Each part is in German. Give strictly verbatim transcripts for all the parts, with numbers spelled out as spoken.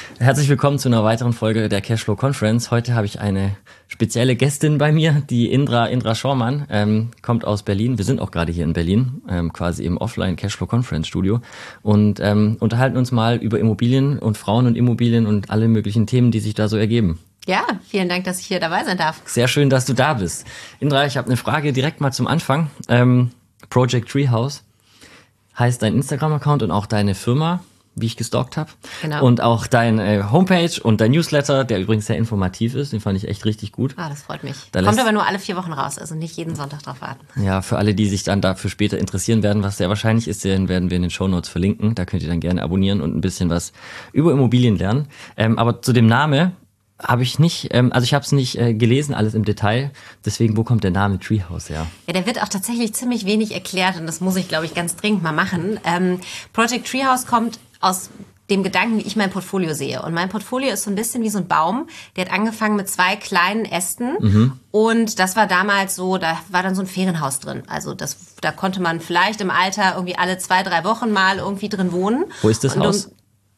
Herzlich willkommen zu einer weiteren Folge der Cashflow Conference. Heute habe ich eine spezielle Gästin bei mir, die Indra Indra Schormann, ähm, kommt aus Berlin. Wir sind auch gerade hier in Berlin, ähm, quasi im Offline Cashflow Conference Studio und ähm, unterhalten uns mal über Immobilien und Frauen und Immobilien und alle möglichen Themen, die sich da so ergeben. Ja, vielen Dank, dass ich hier dabei sein darf. Sehr schön, dass du da bist. Indra, ich habe eine Frage direkt mal zum Anfang. Ähm, Project Treehouse heißt dein Instagram-Account und auch deine Firma, wie ich gestalkt habe. Genau. Und auch deine äh, Homepage und dein Newsletter, der übrigens sehr informativ ist, den fand ich echt richtig gut. Ah, das freut mich. Da Kommt lässt, aber nur alle vier Wochen raus, also nicht jeden Sonntag drauf warten. Ja, für alle, die sich dann dafür später interessieren werden, was sehr wahrscheinlich ist, den werden wir in den Shownotes verlinken. Da könnt ihr dann gerne abonnieren und ein bisschen was über Immobilien lernen. Ähm, aber zu dem Namen habe ich nicht, ähm, also ich habe es nicht äh, gelesen, alles im Detail. Deswegen, wo kommt der Name Treehouse her? Ja, der wird auch tatsächlich ziemlich wenig erklärt und das muss ich, glaube ich, ganz dringend mal machen. Ähm, Project Treehouse kommt aus dem Gedanken, wie ich mein Portfolio sehe. Und mein Portfolio ist so ein bisschen wie so ein Baum. Der hat angefangen mit zwei kleinen Ästen. Mhm. Und das war damals so, da war dann so ein Ferienhaus drin. Also das, da konnte man vielleicht im Alter irgendwie alle zwei, drei Wochen mal irgendwie drin wohnen. Wo ist das und, Haus? Und,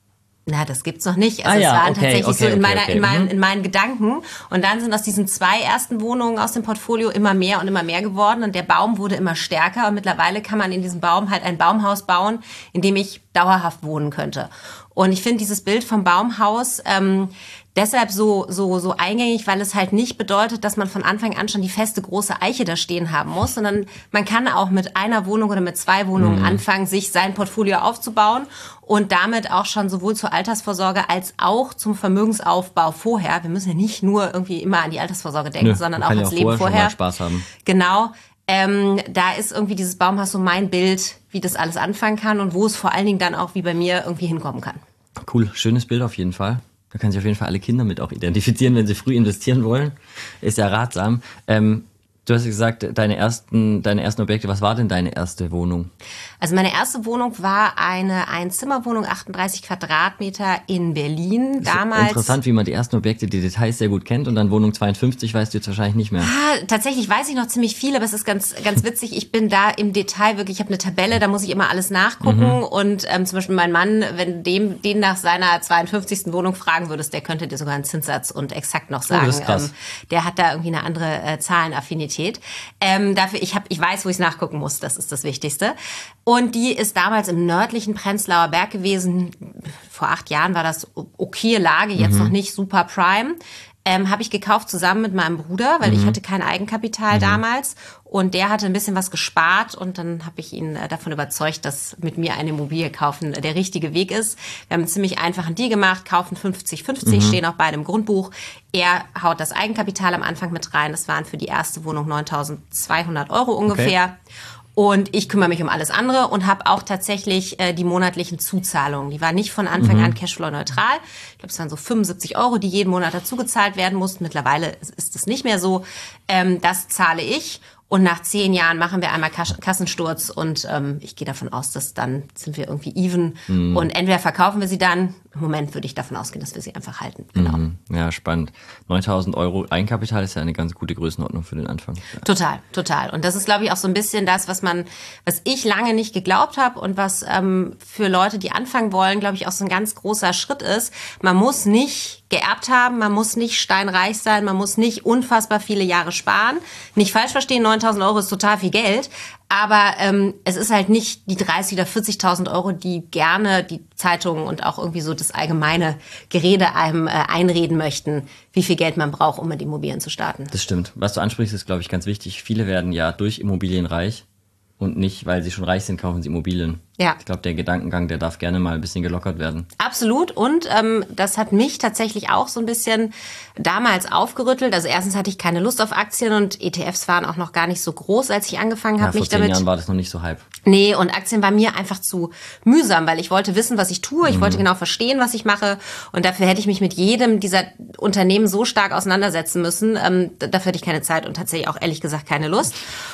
na, das gibt's noch nicht. Also ah, ja, es waren okay, tatsächlich okay, so in okay, meiner, okay. in meinen, mhm. in meinen Gedanken. Und dann sind aus diesen zwei ersten Wohnungen aus dem Portfolio immer mehr und immer mehr geworden. Und der Baum wurde immer stärker. Und mittlerweile kann man in diesem Baum halt ein Baumhaus bauen, in dem ich dauerhaft wohnen könnte. Und ich finde dieses Bild vom Baumhaus ähm, deshalb so so so eingängig, weil es halt nicht bedeutet, dass man von Anfang an schon die feste große Eiche da stehen haben muss, sondern man kann auch mit einer Wohnung oder mit zwei Wohnungen mhm. anfangen, sich sein Portfolio aufzubauen und damit auch schon sowohl zur Altersvorsorge als auch zum Vermögensaufbau vorher. Wir müssen ja nicht nur irgendwie immer an die Altersvorsorge denken, Nö, sondern auch ans Leben vorher. vorher. Schon mal Spaß haben. Genau. Ähm, da ist irgendwie dieses Baumhaus so mein Bild, wie das alles anfangen kann und wo es vor allen Dingen dann auch wie bei mir irgendwie hinkommen kann. Cool, schönes Bild auf jeden Fall. Da können sich auf jeden Fall alle Kinder mit auch identifizieren, wenn sie früh investieren wollen. Ist ja ratsam. Ähm, du hast gesagt, deine ersten, deine ersten Objekte, was war denn deine erste Wohnung? Also meine erste Wohnung war eine Einzimmerwohnung, achtunddreißig Quadratmeter in Berlin. Damals. Interessant, wie man die ersten Objekte, die Details sehr gut kennt und dann Wohnung zweiundfünfzig weißt du jetzt wahrscheinlich nicht mehr. Ah, tatsächlich weiß ich noch ziemlich viel, aber es ist ganz ganz witzig. Ich bin da im Detail wirklich, ich habe eine Tabelle, da muss ich immer alles nachgucken mhm. und ähm, zum Beispiel mein Mann, wenn dem den nach seiner zweiundfünfzigsten Wohnung fragen würdest, der könnte dir sogar einen Zinssatz und exakt noch sagen. Oh, das ist krass. Ähm, der hat da irgendwie eine andere äh, Zahlenaffinität. Ähm, dafür, ich habe, ich weiß, wo ich nachgucken muss. Das ist das Wichtigste. Und die ist damals im nördlichen Prenzlauer Berg gewesen. Vor acht Jahren war das okay Lage, jetzt mhm. noch nicht super prime. Ähm, habe ich gekauft zusammen mit meinem Bruder, weil mhm. ich hatte kein Eigenkapital mhm. damals. Und der hatte ein bisschen was gespart und dann habe ich ihn äh, davon überzeugt, dass mit mir eine Immobilie kaufen äh, der richtige Weg ist. Wir haben einen ziemlich einfachen Deal gemacht, kaufen fünfzig fünfzig, mhm. stehen auch beide im Grundbuch. Er haut das Eigenkapital am Anfang mit rein. Das waren für die erste Wohnung neuntausendzweihundert Euro ungefähr. Okay. Und ich kümmere mich um alles andere und habe auch tatsächlich äh, die monatlichen Zuzahlungen. Die waren nicht von Anfang mhm. an Cashflow-neutral. Ich glaube, es waren so fünfundsiebzig Euro, die jeden Monat dazugezahlt werden mussten. Mittlerweile ist es nicht mehr so. Ähm, das zahle ich. Und nach zehn Jahren machen wir einmal Kas- Kassensturz und ähm, ich gehe davon aus, dass dann sind wir irgendwie even. Mhm. Und entweder verkaufen wir sie dann. Im Moment würde ich davon ausgehen, dass wir sie einfach halten. Genau. Mhm. Ja, spannend. neuntausend Euro Eigenkapital ist ja eine ganz gute Größenordnung für den Anfang. Ja. Total, total. Und das ist, glaube ich, auch so ein bisschen das, was man, was ich lange nicht geglaubt habe und was ähm, für Leute, die anfangen wollen, glaube ich, auch so ein ganz großer Schritt ist. Man muss nicht geerbt haben, man muss nicht steinreich sein, man muss nicht unfassbar viele Jahre sparen. Nicht falsch verstehen, neuntausend Euro ist total viel Geld. Aber ähm, es ist halt nicht die dreißig oder vierzigtausend Euro, die gerne die Zeitungen und auch irgendwie so das allgemeine Gerede einem äh, einreden möchten, wie viel Geld man braucht, um mit Immobilien zu starten. Das stimmt. Was du ansprichst, ist, glaube ich, ganz wichtig. Viele werden ja durch Immobilien reich und nicht, weil sie schon reich sind, kaufen sie Immobilien. Ja. Ich glaube, der Gedankengang, der darf gerne mal ein bisschen gelockert werden. Absolut. Und ähm, das hat mich tatsächlich auch so ein bisschen damals aufgerüttelt. Also erstens hatte ich keine Lust auf Aktien und E T Fs waren auch noch gar nicht so groß, als ich angefangen habe, ja, mich damit... Vor zehn Jahren war das noch nicht so hype. Nee, und Aktien war mir einfach zu mühsam, weil ich wollte wissen, was ich tue. Ich mhm. wollte genau verstehen, was ich mache. Und dafür hätte ich mich mit jedem dieser Unternehmen so stark auseinandersetzen müssen. Ähm, dafür hatte ich keine Zeit und tatsächlich auch ehrlich gesagt keine Lust.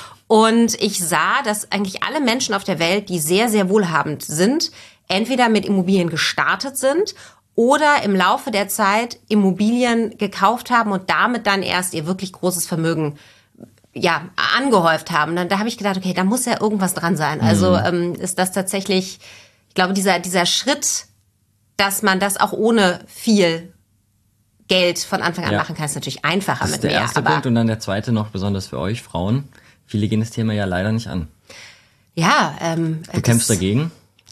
Und ich sah, dass eigentlich alle Menschen auf der Welt, die sehr, sehr wohlhabend sind, entweder mit Immobilien gestartet sind oder im Laufe der Zeit Immobilien gekauft haben und damit dann erst ihr wirklich großes Vermögen ja angehäuft haben. Dann, da habe ich gedacht, okay, da muss ja irgendwas dran sein. Also ähm, ist das tatsächlich, ich glaube, dieser dieser Schritt dass man das auch ohne viel Geld von Anfang an Ja. machen kann, ist natürlich einfacher Das ist mit der mehr. erste Aber Punkt und dann der zweite noch besonders für euch Frauen. Viele gehen das Thema ja leider nicht an. ja, ähm, Du kämpfst dagegen?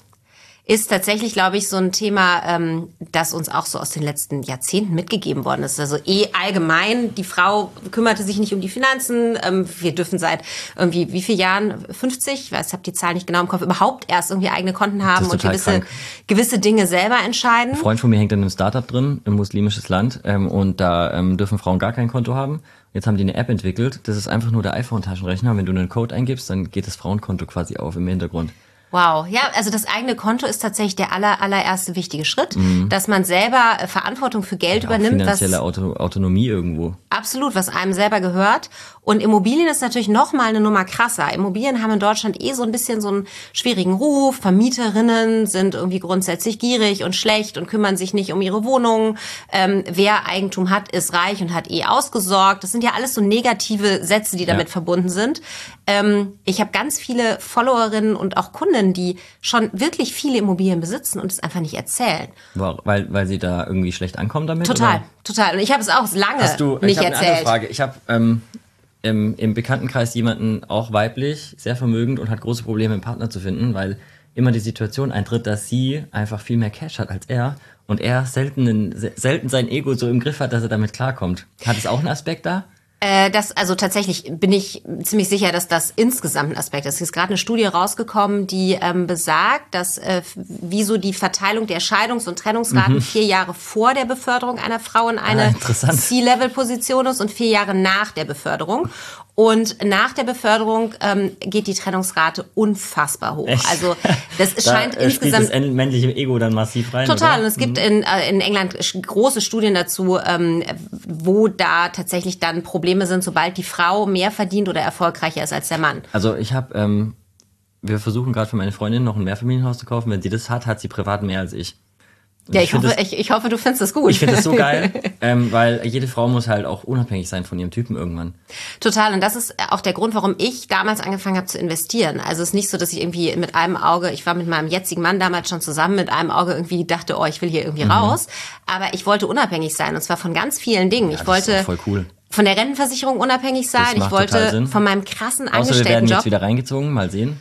ist tatsächlich, glaube ich, so ein Thema, ähm, das uns auch so aus den letzten Jahrzehnten mitgegeben worden ist. Also eh allgemein, die Frau kümmerte sich nicht um die Finanzen. Ähm, wir dürfen seit irgendwie wie viel Jahren, fünfzig, ich weiß, ich habe die Zahl nicht genau im Kopf, überhaupt erst irgendwie eigene Konten haben ist und total gewisse, krank. gewisse Dinge selber entscheiden. Ein Freund von mir hängt in einem Startup drin, ein muslimisches Land, ähm, und da ähm, dürfen Frauen gar kein Konto haben. Jetzt haben die eine App entwickelt, das ist einfach nur der iPhone-Taschenrechner. Wenn du einen Code eingibst, dann geht das Frauenkonto quasi auf im Hintergrund. Wow, ja, also das eigene Konto ist tatsächlich der aller, allererste wichtige Schritt, mhm. dass man selber äh, Verantwortung für Geld Ja, übernimmt. finanzielle was Auto- Autonomie irgendwo. Absolut, was einem selber gehört. Und Immobilien ist natürlich noch mal eine Nummer krasser. Immobilien haben in Deutschland eh so ein bisschen so einen schwierigen Ruf. Vermieterinnen sind irgendwie grundsätzlich gierig und schlecht und kümmern sich nicht um ihre Wohnungen. Ähm, wer Eigentum hat, ist reich und hat eh ausgesorgt. Das sind ja alles so negative Sätze, die damit Ja. verbunden sind. Ähm, ich habe ganz viele Followerinnen und auch Kunden, die schon wirklich viele Immobilien besitzen und es einfach nicht erzählen. Weil, weil sie da irgendwie schlecht ankommen damit? Total, oder? total. Und ich habe es auch lange Hast du, nicht ich habe eine andere erzählt. Frage. Ich habe ähm, im, im Bekanntenkreis jemanden, auch weiblich, sehr vermögend und hat große Probleme, einen Partner zu finden, weil immer die Situation eintritt, dass sie einfach viel mehr Cash hat als er und er selten, einen, selten sein Ego so im Griff hat, dass er damit klarkommt. Hat es auch einen Aspekt da? Äh, das, also tatsächlich bin ich ziemlich sicher, dass das insgesamt ein Aspekt ist. Es ist gerade eine Studie rausgekommen, die ähm, besagt, dass äh, wie so die Verteilung der Scheidungs- und Trennungsraten Mhm. vier Jahre vor der Beförderung einer Frau in eine interessant. C-Level-Position ist und vier Jahre nach der Beförderung. Und nach der Beförderung ähm, geht die Trennungsrate unfassbar hoch. Echt? Also das Da scheint äh, spielt insgesamt das männliche Ego dann massiv rein, total. oder? Und es gibt in, äh, in England große Studien dazu, ähm, wo da tatsächlich dann Probleme sind, sobald die Frau mehr verdient oder erfolgreicher ist als der Mann. Also ich habe, ähm, wir versuchen gerade für meine Freundin noch ein Mehrfamilienhaus zu kaufen. Wenn sie das hat, hat sie privat mehr als ich. Und Ja, ich, find hoffe, das, ich, ich hoffe, du findest das gut. ich finde das so geil, ähm, weil jede Frau muss halt auch unabhängig sein von ihrem Typen irgendwann. Total. Und das ist auch der Grund, warum ich damals angefangen habe zu investieren. Also es ist nicht so, dass ich irgendwie mit einem Auge, ich war mit meinem jetzigen Mann damals schon zusammen, mit einem Auge irgendwie dachte, oh, ich will hier irgendwie mhm. raus. Aber ich wollte unabhängig sein und zwar von ganz vielen Dingen. Ja, ich das wollte ist auch voll cool. von der Rentenversicherung unabhängig sein. Das Ich macht total wollte Sinn. von meinem krassen Außer wir werden Angestelltenjob. jetzt wieder reingezogen, mal sehen.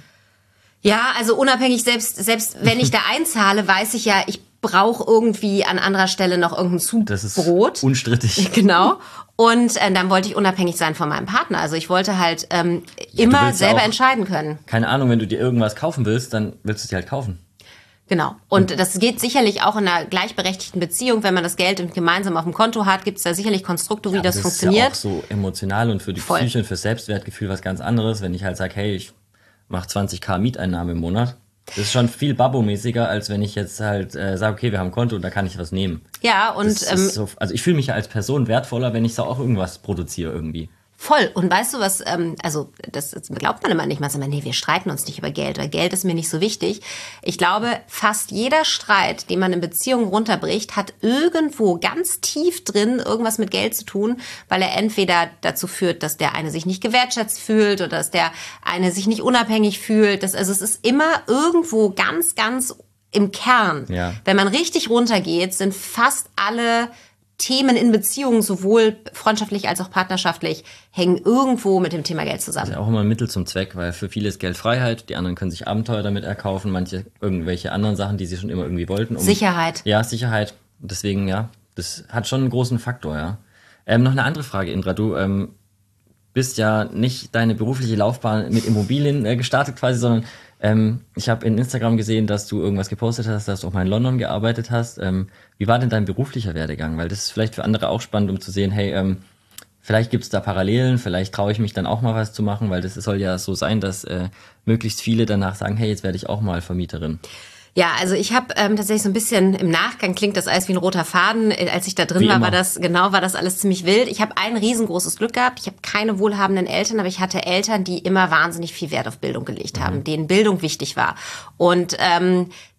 Ja, also unabhängig, selbst, selbst wenn ich da einzahle, weiß ich ja, ich brauche irgendwie an anderer Stelle noch irgendein Das ist Zubrot. unstrittig. Genau. Und äh, dann wollte ich unabhängig sein von meinem Partner. Also ich wollte halt ähm, du immer willst ja selber auch- entscheiden können. Keine Ahnung, wenn du dir irgendwas kaufen willst, dann willst du es dir halt kaufen. Genau. Und das geht sicherlich auch in einer gleichberechtigten Beziehung. Wenn man das Geld gemeinsam auf dem Konto hat, gibt es da sicherlich Konstrukte, wie Aber das, das funktioniert. ist ja auch so emotional und für die Voll. Psyche und für Selbstwertgefühl was ganz anderes, wenn ich halt sage, hey, ich mache zwanzigtausend Mieteinnahme im Monat. Das ist schon viel Babbo-mäßiger, als wenn ich jetzt halt äh, sage, okay, wir haben ein Konto und da kann ich was nehmen. Ja, und Das ähm, ist so, also ich fühle mich ja als Person wertvoller, wenn ich so auch irgendwas produziere irgendwie. voll. Und weißt du was, ähm, also das, das glaubt man immer nicht. Man sagt immer, nee, wir streiten uns nicht über Geld, weil Geld ist mir nicht so wichtig. Ich glaube, fast jeder Streit, den man in Beziehungen runterbricht, hat irgendwo ganz tief drin irgendwas mit Geld zu tun, weil er entweder dazu führt, dass der eine sich nicht gewertschätzt fühlt oder dass der eine sich nicht unabhängig fühlt. Das, also es ist immer irgendwo ganz, ganz im Kern. Ja. Wenn man richtig runtergeht, sind fast alle Themen in Beziehungen, sowohl freundschaftlich als auch partnerschaftlich, hängen irgendwo mit dem Thema Geld zusammen. Das ist ja auch immer ein Mittel zum Zweck, weil für viele ist Geld Freiheit, die anderen können sich Abenteuer damit erkaufen, manche irgendwelche anderen Sachen, die sie schon immer irgendwie wollten. Um, Sicherheit. Ja, Sicherheit. Deswegen, ja, das hat schon einen großen Faktor, ja. Ähm, noch eine andere Frage, Indra. Du ähm, bist ja nicht deine berufliche Laufbahn mit Immobilien äh, gestartet quasi, sondern ähm, ich habe in Instagram gesehen, dass du irgendwas gepostet hast, dass du auch mal in London gearbeitet hast. Ähm, wie war denn dein beruflicher Werdegang? Weil das ist vielleicht für andere auch spannend, um zu sehen, hey, ähm, vielleicht gibt es da Parallelen, vielleicht traue ich mich dann auch mal was zu machen, weil das soll ja so sein, dass äh, möglichst viele danach sagen, hey, jetzt werde ich auch mal Vermieterin. Ja, also ich habe ähm, tatsächlich so ein bisschen im Nachgang klingt das alles wie ein roter Faden. Äh, Als ich da drin Wie war, immer. war das genau, war das alles ziemlich wild. Ich habe ein riesengroßes Glück gehabt. Ich habe keine wohlhabenden Eltern, aber ich hatte Eltern, die immer wahnsinnig viel Wert auf Bildung gelegt haben, denen Bildung wichtig war. Und ähm,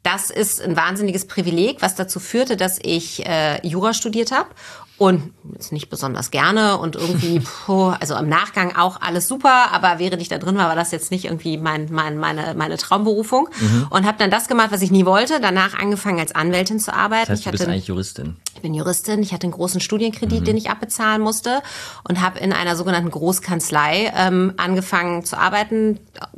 das ist ein wahnsinniges Privileg, was dazu führte, dass ich äh, Jura studiert habe. Und jetzt nicht besonders gerne und irgendwie, puh, also im Nachgang auch alles super, aber während ich da drin war, war das jetzt nicht irgendwie mein, mein, meine, meine Traumberufung. Mhm. Und habe dann das gemacht, was ich nie wollte. Danach angefangen als Anwältin zu arbeiten. Das heißt, ich du hatte, bist eigentlich Juristin. Ich bin Juristin. Ich hatte einen großen Studienkredit, mhm. den ich abbezahlen musste und habe in einer sogenannten Großkanzlei ähm, angefangen zu arbeiten.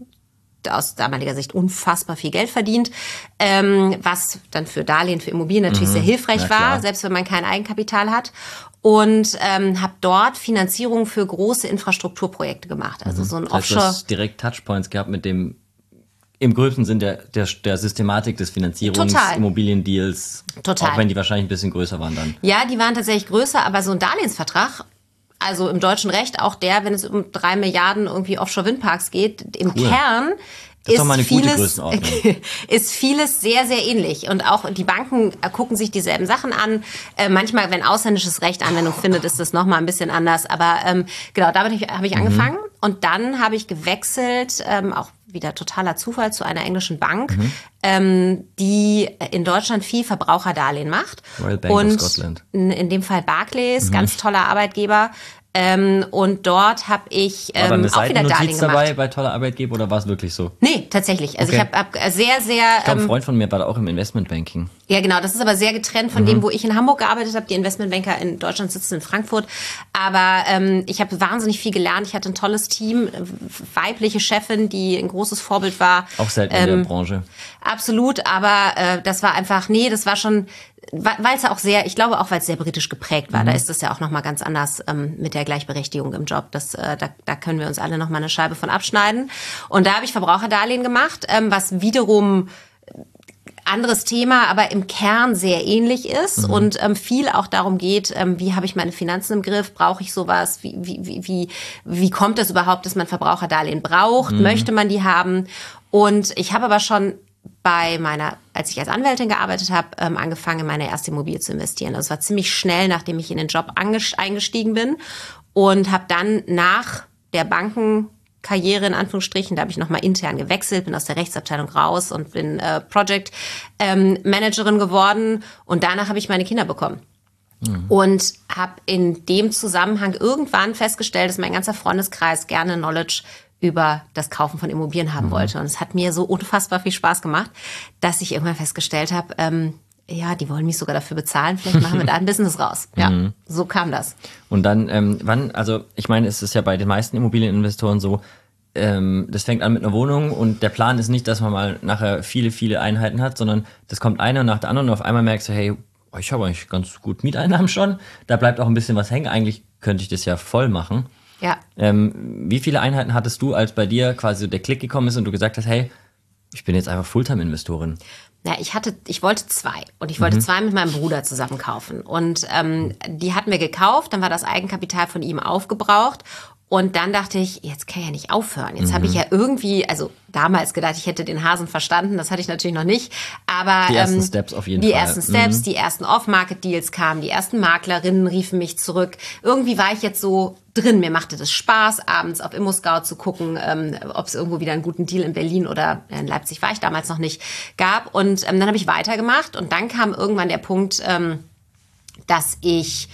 Aus damaliger Sicht unfassbar viel Geld verdient, ähm, was dann für Darlehen, für Immobilien natürlich mhm. sehr hilfreich war, selbst wenn man kein Eigenkapital hat. Und ähm, habe dort Finanzierung für große Infrastrukturprojekte gemacht. Also mhm. so ein das heißt, Offshore. Du hast direkt Touchpoints gehabt mit dem, im gröbsten Sinn der, der, der Systematik des Finanzierungs, Total. Immobiliendeals. Total. Auch wenn die wahrscheinlich ein bisschen größer waren dann. Ja, die waren tatsächlich größer, aber so ein Darlehensvertrag, also im deutschen Recht auch der, wenn es um drei Milliarden irgendwie Offshore-Windparks geht, im cool. Kern das ist, ist, doch mal eine vieles, gute Größenordnung. ist vieles sehr, sehr ähnlich. Und auch die Banken gucken sich dieselben Sachen an. Äh, manchmal, wenn ausländisches Recht Anwendung findet, ist das nochmal ein bisschen anders. Aber ähm, genau, damit habe ich, hab ich mhm. angefangen. Und dann habe ich gewechselt, ähm, auch wieder totaler Zufall, zu einer englischen Bank, mhm. ähm, die in Deutschland viel Verbraucherdarlehen macht. Royal Bank und of Scotland. In, in dem Fall Barclays, mhm. ganz toller Arbeitgeber. Ähm, und dort habe ich ähm, war da eine auch wieder Darlehen gemacht. Dabei bei toller Arbeitgeber oder war es wirklich so? Nee, tatsächlich. Also okay. ich habe hab sehr, sehr... Ich glaube, ein ähm, Freund von mir war da auch im Investmentbanking. Ja, genau. Das ist aber sehr getrennt von mhm. dem, wo ich in Hamburg gearbeitet habe. Die Investmentbanker in Deutschland sitzen in Frankfurt. Aber ähm, ich habe wahnsinnig viel gelernt. Ich hatte ein tolles Team, weibliche Chefin, die ein großes Vorbild war. Auch selten ähm, in der Branche. Absolut, aber äh, das war einfach, nee, das war schon... Weil es ja auch sehr, ich glaube auch, weil es sehr britisch geprägt war. Mhm. Da ist es ja auch nochmal ganz anders ähm, mit der Gleichberechtigung im Job. Das, äh, da, da können wir uns alle nochmal eine Scheibe von abschneiden. Und da habe ich Verbraucherdarlehen gemacht, ähm, was wiederum anderes Thema, aber im Kern sehr ähnlich ist mhm. und ähm, viel auch darum geht, ähm, wie habe ich meine Finanzen im Griff, brauche ich sowas, wie, wie, wie, wie, wie kommt es überhaupt, dass man Verbraucherdarlehen braucht, mhm. möchte man die haben? Und ich habe aber schon bei meiner, als ich als Anwältin gearbeitet habe, ähm, angefangen, in meine erste Immobilie zu investieren. Also es war ziemlich schnell, nachdem ich in den Job eingestiegen bin und habe dann nach der Bankenkarriere in Anführungsstrichen, da habe ich nochmal intern gewechselt, bin aus der Rechtsabteilung raus und bin äh, Project ähm, Managerin geworden und danach habe ich meine Kinder bekommen. Mhm. Und habe in dem Zusammenhang irgendwann festgestellt, dass mein ganzer Freundeskreis gerne Knowledge über das Kaufen von Immobilien haben mhm. wollte. Und es hat mir so unfassbar viel Spaß gemacht, dass ich irgendwann festgestellt habe, ähm, ja, die wollen mich sogar dafür bezahlen, vielleicht machen wir da ein Business raus. Ja, mhm. so kam das. Und dann, ähm, wann, also ich meine, es ist ja bei den meisten Immobilieninvestoren so, ähm, das fängt an mit einer Wohnung und der Plan ist nicht, dass man mal nachher viele, viele Einheiten hat, sondern das kommt einer nach der anderen und auf einmal merkst du, hey, ich habe eigentlich ganz gut Mieteinnahmen schon, da bleibt auch ein bisschen was hängen, eigentlich könnte ich das ja voll machen. Ja. Ähm, wie viele Einheiten hattest du, als bei dir quasi der Klick gekommen ist und du gesagt hast, hey, ich bin jetzt einfach Fulltime-Investorin? Ja, ich hatte, ich wollte zwei und ich wollte mhm. zwei mit meinem Bruder zusammen kaufen und ähm, die hatten wir gekauft, dann war das Eigenkapital von ihm aufgebraucht. Und dann dachte ich, jetzt kann ich ja nicht aufhören. Jetzt mhm. habe ich ja irgendwie, also damals gedacht, ich hätte den Hasen verstanden. Das hatte ich natürlich noch nicht. Aber die ersten ähm, Steps auf jeden die Fall. Die ersten Steps, mhm. die ersten Off-Market-Deals kamen, die ersten Maklerinnen riefen mich zurück. Irgendwie war ich jetzt so drin. Mir machte das Spaß, abends auf ImmoScout zu gucken, ähm, ob es irgendwo wieder einen guten Deal in Berlin oder in Leipzig war ich damals noch nicht, gab. Und ähm, dann habe ich weitergemacht. Und dann kam irgendwann der Punkt, ähm, dass ich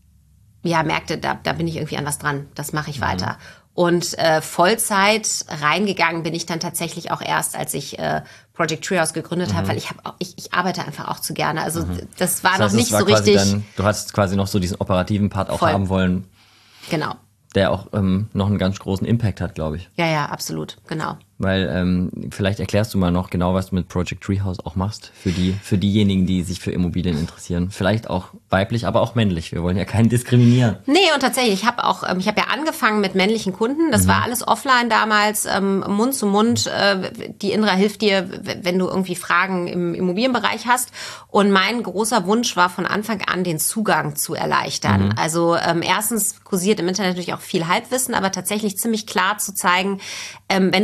ja, merkte, da, da bin ich irgendwie an was dran, das mache ich mhm. weiter. Und äh, Vollzeit reingegangen bin ich dann tatsächlich auch erst, als ich äh, Project Treehouse gegründet mhm. habe, weil ich, hab auch, ich, ich arbeite einfach auch zu gerne. Also mhm. das war das heißt, noch nicht war so richtig. Dann, du hast quasi noch so diesen operativen Part auch Voll. haben wollen. Genau. Der auch ähm, noch einen ganz großen Impact hat, glaube ich. Ja, ja, absolut, genau. Weil ähm, vielleicht erklärst du mal noch genau, was du mit Project Treehouse auch machst für die für diejenigen, die sich für Immobilien interessieren. Vielleicht auch weiblich, aber auch männlich. Wir wollen ja keinen diskriminieren. Nee, und tatsächlich, ich habe auch, ich habe ja angefangen mit männlichen Kunden. Das mhm. war alles offline damals, ähm, Mund zu Mund. Äh, die Indra hilft dir, wenn du irgendwie Fragen im Immobilienbereich hast. Und mein großer Wunsch war von Anfang an, den Zugang zu erleichtern. Mhm. Also ähm, erstens kursiert im Internet natürlich auch viel Halbwissen, aber tatsächlich ziemlich klar zu zeigen, ähm, wenn du das richtige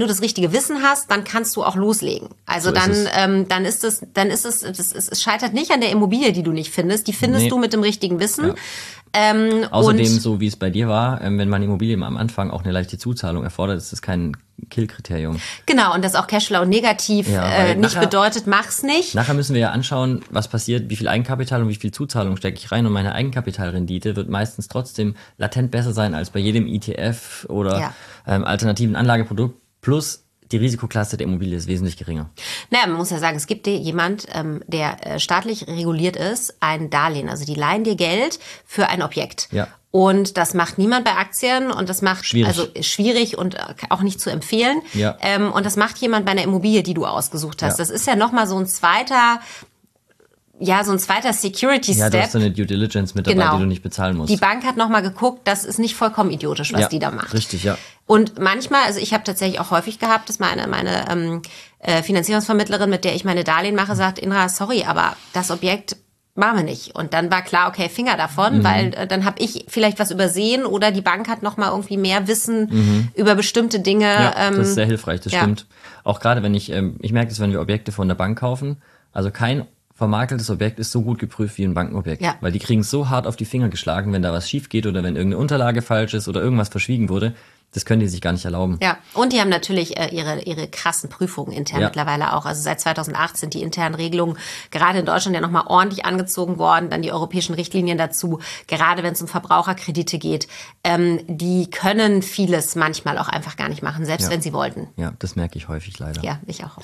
richtige Wissen hast, dann kannst du auch loslegen. Also So dann, ist es. ähm, dann ist es, dann ist es, das ist, es scheitert nicht an der Immobilie, die du nicht findest. Die findest Nee. du mit dem richtigen Wissen. Ja. Ähm, Außerdem, und so wie es bei dir war, ähm, wenn man Immobilien am Anfang auch eine leichte Zuzahlung erfordert, ist das kein Kill-Kriterium. genau, und das auch Cashflow negativ Ja, äh, weil nicht nachher- bedeutet, mach's nicht. Nachher müssen wir ja anschauen, was passiert, wie viel Eigenkapital und wie viel Zuzahlung stecke ich rein, und meine Eigenkapitalrendite wird meistens trotzdem latent besser sein als bei jedem E T F oder Ja. ähm, alternativen Anlageprodukt, plus die Risikoklasse der Immobilie ist wesentlich geringer. Naja, man muss ja sagen, es gibt dir jemand, ähm, der äh, staatlich reguliert ist, ein Darlehen. Also die leihen dir Geld für ein Objekt. Ja. Und das macht niemand bei Aktien und das macht Schwierig. also schwierig und auch nicht zu empfehlen. Ja. Ähm, und das macht jemand bei einer Immobilie, die du ausgesucht hast. Ja. Das ist ja nochmal so ein zweiter, ja, so ein zweiter Security-Step. Ja, du hast so eine Due Diligence mit dabei, Genau. die du nicht bezahlen musst. Die Bank hat nochmal geguckt, das ist nicht vollkommen idiotisch, was ja, die da macht. Richtig, ja. Und manchmal, also ich habe tatsächlich auch häufig gehabt, dass meine, meine ähm, äh, Finanzierungsvermittlerin, mit der ich meine Darlehen mache, sagt, Indra, sorry, aber das Objekt machen wir nicht. Und dann war klar, okay, Finger davon, mhm. weil äh, dann habe ich vielleicht was übersehen oder die Bank hat noch mal irgendwie mehr Wissen mhm. über bestimmte Dinge. Ja, ähm, das ist sehr hilfreich, das ja. stimmt. Auch gerade wenn ich, ähm, ich merke das, wenn wir Objekte von der Bank kaufen, also kein vermakeltes Objekt ist so gut geprüft wie ein Bankenobjekt. Ja. Weil die kriegen es so hart auf die Finger geschlagen, wenn da was schief geht oder wenn irgendeine Unterlage falsch ist oder irgendwas verschwiegen wurde. Das können die sich gar nicht erlauben. Ja, und die haben natürlich äh, ihre ihre krassen Prüfungen intern Ja. mittlerweile auch. Also seit zweitausendachtzehn sind die internen Regelungen gerade in Deutschland ja nochmal ordentlich angezogen worden. Dann die europäischen Richtlinien dazu, gerade wenn es um Verbraucherkredite geht. Ähm, die können vieles manchmal auch einfach gar nicht machen, selbst Ja. wenn sie wollten. Ja, das merke ich häufig leider. Ja, ich auch.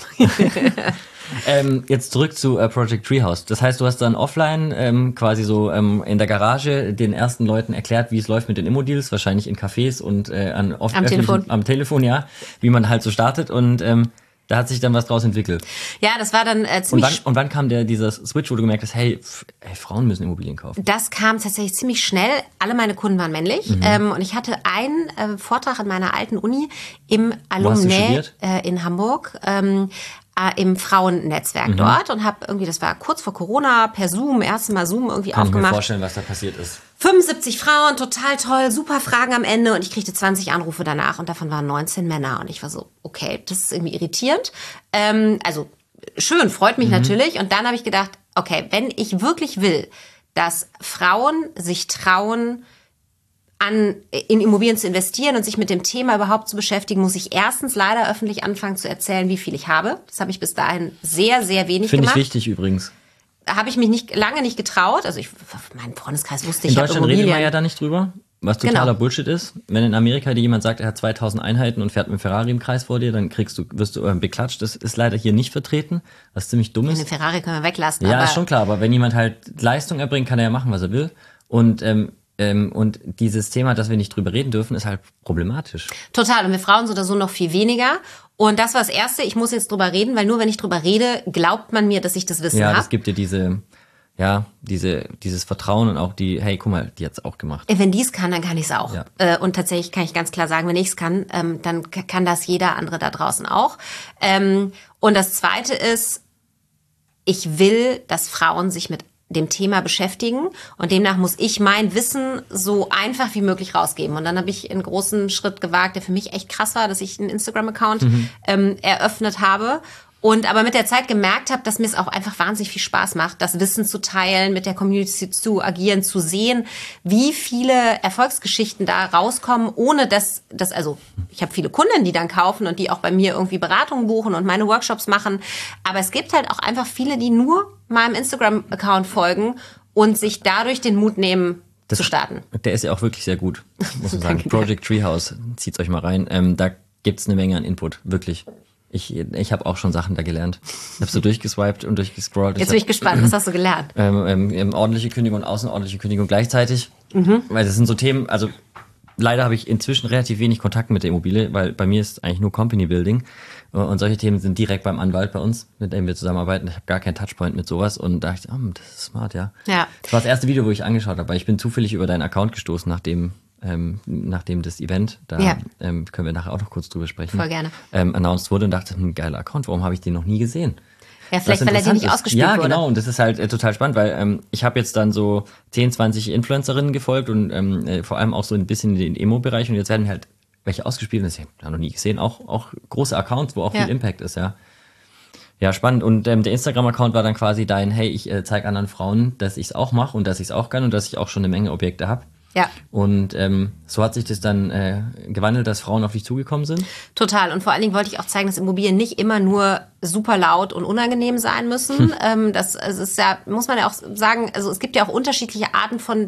Ähm, jetzt zurück zu äh, Project Treehouse. Das heißt, du hast dann offline ähm, quasi so ähm, in der Garage den ersten Leuten erklärt, wie es läuft mit den Immo-Deals, wahrscheinlich in Cafés und äh, an oft Am öffentlichen- Telefon. am Telefon, ja, wie man halt so startet, und ähm, da hat sich dann was draus entwickelt. Ja, das war dann äh, Und ziemlich wann, und wann kam der dieser Switch, wo du gemerkt hast, hey, pff, hey Frauen müssen Immobilien kaufen? Das kam tatsächlich ziemlich schnell. Alle meine Kunden waren männlich. Mhm. Ähm, und ich hatte einen äh, Vortrag an meiner alten Uni im hast du Alumni studiert? äh, in Hamburg. Ähm, äh, im Frauennetzwerk Mhm. dort und habe irgendwie, das war kurz vor Corona, per Zoom, erstes Mal Zoom irgendwie Kann ich mir aufgemacht. vorstellen, was da passiert ist. fünfundsiebzig Frauen, total toll, super Fragen am Ende und ich kriegte zwanzig Anrufe danach und davon waren neunzehn Männer und ich war so, okay, das ist irgendwie irritierend. Ähm, also schön, freut mich mhm. natürlich und dann habe ich gedacht, okay, wenn ich wirklich will, dass Frauen sich trauen, an, in Immobilien zu investieren und sich mit dem Thema überhaupt zu beschäftigen, muss ich erstens leider öffentlich anfangen zu erzählen, wie viel ich habe. Das habe ich bis dahin sehr, sehr wenig Finde ich gemacht. wichtig übrigens. Habe ich mich nicht lange nicht getraut. Also ich, mein Freundeskreis wusste, In ich habe Deutschland redet Immobilien. man ja da nicht drüber, was totaler Genau. Bullshit ist. Wenn in Amerika dir jemand sagt, er hat zweitausend Einheiten und fährt mit dem Ferrari im Kreis vor dir, dann kriegst du, wirst du äh, beklatscht. Das ist leider hier nicht vertreten, was ziemlich dumm Den ist. Ferrari können wir weglassen. Ja, aber ist schon klar, aber wenn jemand halt Leistung erbringt, kann er ja machen, was er will. Und ähm, ähm, und dieses Thema, dass wir nicht drüber reden dürfen, ist halt problematisch. Total. Und wir Frauen so oder so noch viel weniger. Und das war das Erste. Ich muss jetzt drüber reden, weil nur wenn ich drüber rede, glaubt man mir, dass ich das Wissen Ja, habe. das gibt dir diese, ja, diese, dieses Vertrauen und auch die, hey, guck mal, die hat's auch gemacht. Wenn die es kann, dann kann ich es auch. Ja. Äh, Und tatsächlich kann ich ganz klar sagen, wenn ich es kann, ähm, dann k- kann das jeder andere da draußen auch. Ähm, Und das Zweite ist, ich will, dass Frauen sich mit dem Thema beschäftigen und demnach muss ich mein Wissen so einfach wie möglich rausgeben. Und dann habe ich einen großen Schritt gewagt, der für mich echt krass war, dass ich einen Instagram-Account Mhm. ähm, eröffnet habe. Und aber mit der Zeit gemerkt habe, dass mir es auch einfach wahnsinnig viel Spaß macht, das Wissen zu teilen, mit der Community zu agieren, zu sehen, wie viele Erfolgsgeschichten da rauskommen, ohne dass das, also ich habe viele Kunden, die dann kaufen und die auch bei mir irgendwie Beratungen buchen und meine Workshops machen. Aber es gibt halt auch einfach viele, die nur meinem Instagram-Account folgen und sich dadurch den Mut nehmen, Das, zu starten. Der ist ja auch wirklich sehr gut, muss man sagen. Danke dir. Project Treehouse, zieht's euch mal rein. Ähm, da gibt's eine Menge an Input, wirklich. Ich, ich habe auch schon Sachen da gelernt. Ich habe so durchgeswiped und durchgescrollt. Jetzt bin ich gespannt, was hast du gelernt? Ähm, ähm, ähm, ordentliche Kündigung und außerordentliche Kündigung gleichzeitig. Mhm. Weil das sind so Themen, also leider habe ich inzwischen relativ wenig Kontakt mit der Immobilie, weil bei mir ist eigentlich nur Company Building. Und solche Themen sind direkt beim Anwalt bei uns, mit dem wir zusammenarbeiten. Ich habe gar keinen Touchpoint mit sowas und da dachte ich, oh, das ist smart, ja. Ja. Das war das erste Video, wo ich angeschaut habe, weil ich bin zufällig über deinen Account gestoßen, nachdem, ähm, nachdem das Event, da Ja. ähm, können wir nachher auch noch kurz drüber sprechen, Voll gerne. ähm, announced wurde und dachte, ein geiler Account, warum habe ich den noch nie gesehen? Ja, vielleicht, Was weil er dir nicht interessant ist. ausgespielt ja, wurde. Ja, genau. Und das ist halt äh, total spannend, weil ähm, ich habe jetzt dann so zehn, zwanzig Influencerinnen gefolgt und ähm, äh, vor allem auch so ein bisschen in den Emo-Bereich. Und jetzt werden mir halt welche ausgespielt sind, ich habe noch nie gesehen, auch, auch große Accounts, wo auch Ja. viel Impact ist, ja. Ja, spannend. Und ähm, der Instagram-Account war dann quasi dein, hey, ich äh, zeige anderen Frauen, dass ich es auch mache und dass ich es auch kann und dass ich auch schon eine Menge Objekte habe. Ja. Und ähm, so hat sich das dann äh, gewandelt, dass Frauen auf dich zugekommen sind? Total. Und vor allen Dingen wollte ich auch zeigen, dass Immobilien nicht immer nur super laut und unangenehm sein müssen. Hm. Ähm, das, also es ist ja, muss man ja auch sagen, also es gibt ja auch unterschiedliche Arten von,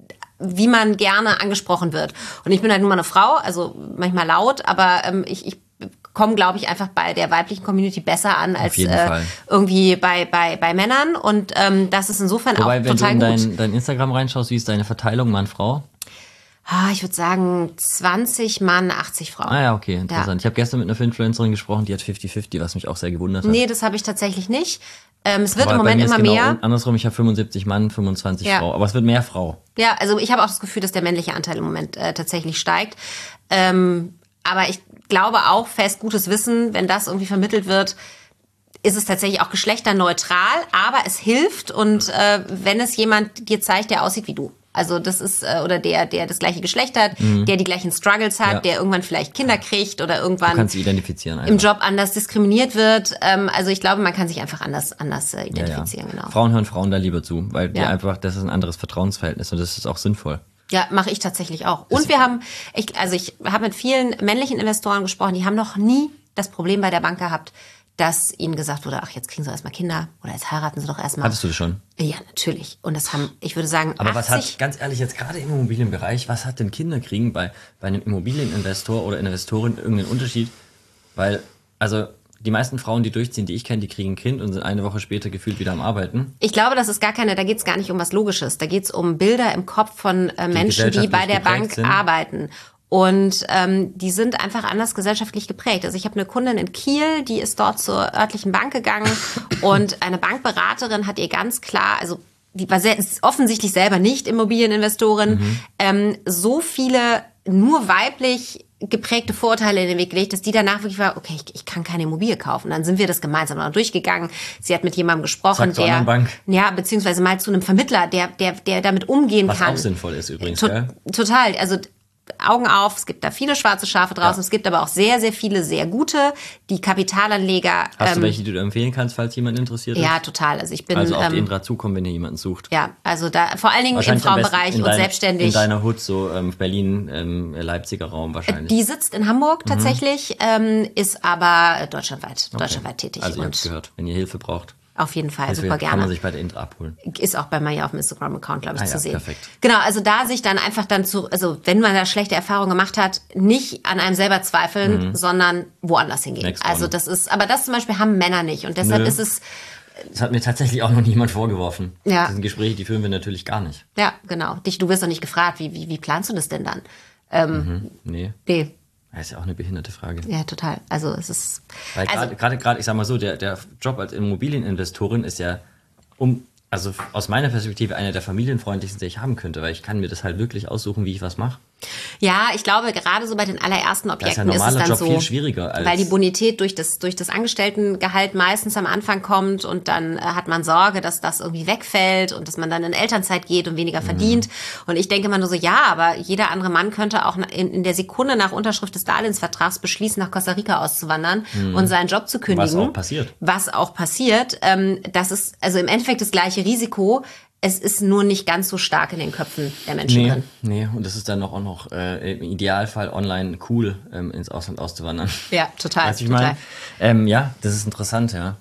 wie man gerne angesprochen wird. Und ich bin halt nur mal eine Frau, also manchmal laut, aber ähm, ich, ich komme, glaube ich, einfach bei der weiblichen Community besser an als äh, irgendwie bei, bei, bei Männern. Und ähm, das ist insofern Wobei, auch wenn total du in gut. dein, dein Instagram reinschaust, wie ist deine Verteilung Mann-Frau? Ah, ich würde sagen zwanzig Mann, achtzig Frauen. Ah ja, okay, interessant. Ja. Ich habe gestern mit einer Influencerin gesprochen, die hat fünfzig fünfzig, was mich auch sehr gewundert hat. Nee, das habe ich tatsächlich nicht. Ähm, es wird Aber im Moment bei mir immer ist genau mehr. andersrum, ich habe fünfundsiebzig Mann, fünfundzwanzig Ja. Frau. Aber es wird mehr Frau. Ja, also ich habe auch das Gefühl, dass der männliche Anteil im Moment äh, tatsächlich steigt. Ähm, aber ich glaube auch fest, gutes Wissen, wenn das irgendwie vermittelt wird, ist es tatsächlich auch geschlechterneutral, aber es hilft und äh, wenn es jemand dir zeigt, der aussieht wie du. Also das ist, äh, oder der, der das gleiche Geschlecht hat, mhm. der die gleichen Struggles hat, Ja. der irgendwann vielleicht Kinder kriegt oder Du irgendwann kannst sie identifizieren einfach. im Job anders diskriminiert wird. Ähm, also ich glaube, man kann sich einfach anders, anders äh, identifizieren, ja, ja. genau. Frauen hören Frauen da lieber zu, weil die Ja. einfach, das ist ein anderes Vertrauensverhältnis und das ist auch sinnvoll. Ja, mache ich tatsächlich auch. Und wir haben, ich, also ich habe mit vielen männlichen Investoren gesprochen, die haben noch nie das Problem bei der Bank gehabt, dass ihnen gesagt wurde, ach, jetzt kriegen sie erstmal Kinder oder jetzt heiraten sie doch erstmal. Hattest du das schon? Ja, natürlich. Und das haben, ich würde sagen, Aber was achtzig hat, ganz ehrlich, jetzt gerade im Immobilienbereich, was hat denn Kinderkriegen bei, bei einem Immobilieninvestor oder Investorin irgendeinen Unterschied? Weil, also die meisten Frauen, die durchziehen, die ich kenne, die kriegen ein Kind und sind eine Woche später gefühlt wieder am Arbeiten. Ich glaube, das ist gar keine, da geht es gar nicht um was Logisches. Da geht es um Bilder im Kopf von äh, Menschen, die bei der Bank sind. arbeiten. Und ähm, die sind einfach anders gesellschaftlich geprägt. Also ich habe eine Kundin in Kiel, die ist dort zur örtlichen Bank gegangen und eine Bankberaterin hat ihr ganz klar, also die war sehr, ist offensichtlich selber nicht Immobilieninvestorin, mhm. ähm, so viele nur weiblich geprägte Vorurteile in den Weg gelegt, dass die danach wirklich war, okay, ich, ich kann keine Immobilie kaufen. Dann sind wir das gemeinsam noch durchgegangen. Sie hat mit jemandem gesprochen, Zack, zur der, anderen Bank. ja, beziehungsweise mal zu einem Vermittler, der, der, der damit umgehen Was kann. auch sinnvoll ist übrigens, To- gell? Total, also Augen auf, es gibt da viele schwarze Schafe draußen, Ja. es gibt aber auch sehr, sehr viele sehr gute, die Kapitalanleger. Hast ähm, du welche, die du empfehlen kannst, falls jemand interessiert ist? Ja, total. Also ich bin Also auf die ähm, Indra zukommen, wenn ihr jemanden sucht. ja, also da vor allen Dingen im Wahrscheinlich am besten Frauenbereich in und dein- selbstständig. In deiner Hut, so ähm, Berlin, ähm, Leipziger Raum wahrscheinlich. Die sitzt in Hamburg tatsächlich, ähm, ist aber deutschlandweit, Okay. deutschlandweit tätig. Also ihr habt und gehört, wenn ihr Hilfe braucht. auf jeden Fall, Hilfe super kann man gerne. sich bei der Indra abholen. Ist auch bei mir auf dem Instagram-Account, glaube ich, Ah zu ja, sehen. perfekt. Genau, also da sich dann einfach dann zu, also wenn man da schlechte Erfahrungen gemacht hat, nicht an einem selber zweifeln, sondern woanders hingehen. Next Also one. das ist, aber das zum Beispiel haben Männer nicht und deshalb Nö. ist es, Das hat mir tatsächlich auch noch niemand vorgeworfen. Ja. Das sind Gespräche, die führen wir natürlich gar nicht. ja, genau. Dich, du wirst doch nicht gefragt, wie, wie, wie planst du das denn dann? Mhm. Nee, Nee, das ist ja auch eine behinderte Frage. ja, total. Also es ist, Weil also, gerade, gerade, gerade, ich sag mal so, der, der Job als Immobilieninvestorin ist ja, um, also aus meiner Perspektive, einer der familienfreundlichsten, die ich haben könnte, weil ich kann mir das halt wirklich aussuchen, wie ich was mache. ja, ich glaube, gerade so bei den allerersten Da ist Objekten ja ist, es normaler dann Job so, viel schwieriger als... weil die Bonität durch das, durch das Angestelltengehalt meistens am Anfang kommt und dann äh, hat man Sorge, dass das irgendwie wegfällt und dass man dann in Elternzeit geht und weniger verdient. Und ich denke immer nur so, ja, aber jeder andere Mann könnte auch in, in der Sekunde nach Unterschrift des Darlehensvertrags beschließen, nach Costa Rica auszuwandern und seinen Job zu kündigen. Was auch passiert. Was auch passiert. Ähm, das ist also im Endeffekt das gleiche Risiko. Es ist nur nicht ganz so stark in den Köpfen der Menschen Nee, drin. nee, und das ist dann auch noch äh, im Idealfall online cool, ähm, ins Ausland auszuwandern. Ja, total. Weißt du, ich total. meine? Ähm, ja, das ist interessant, ja.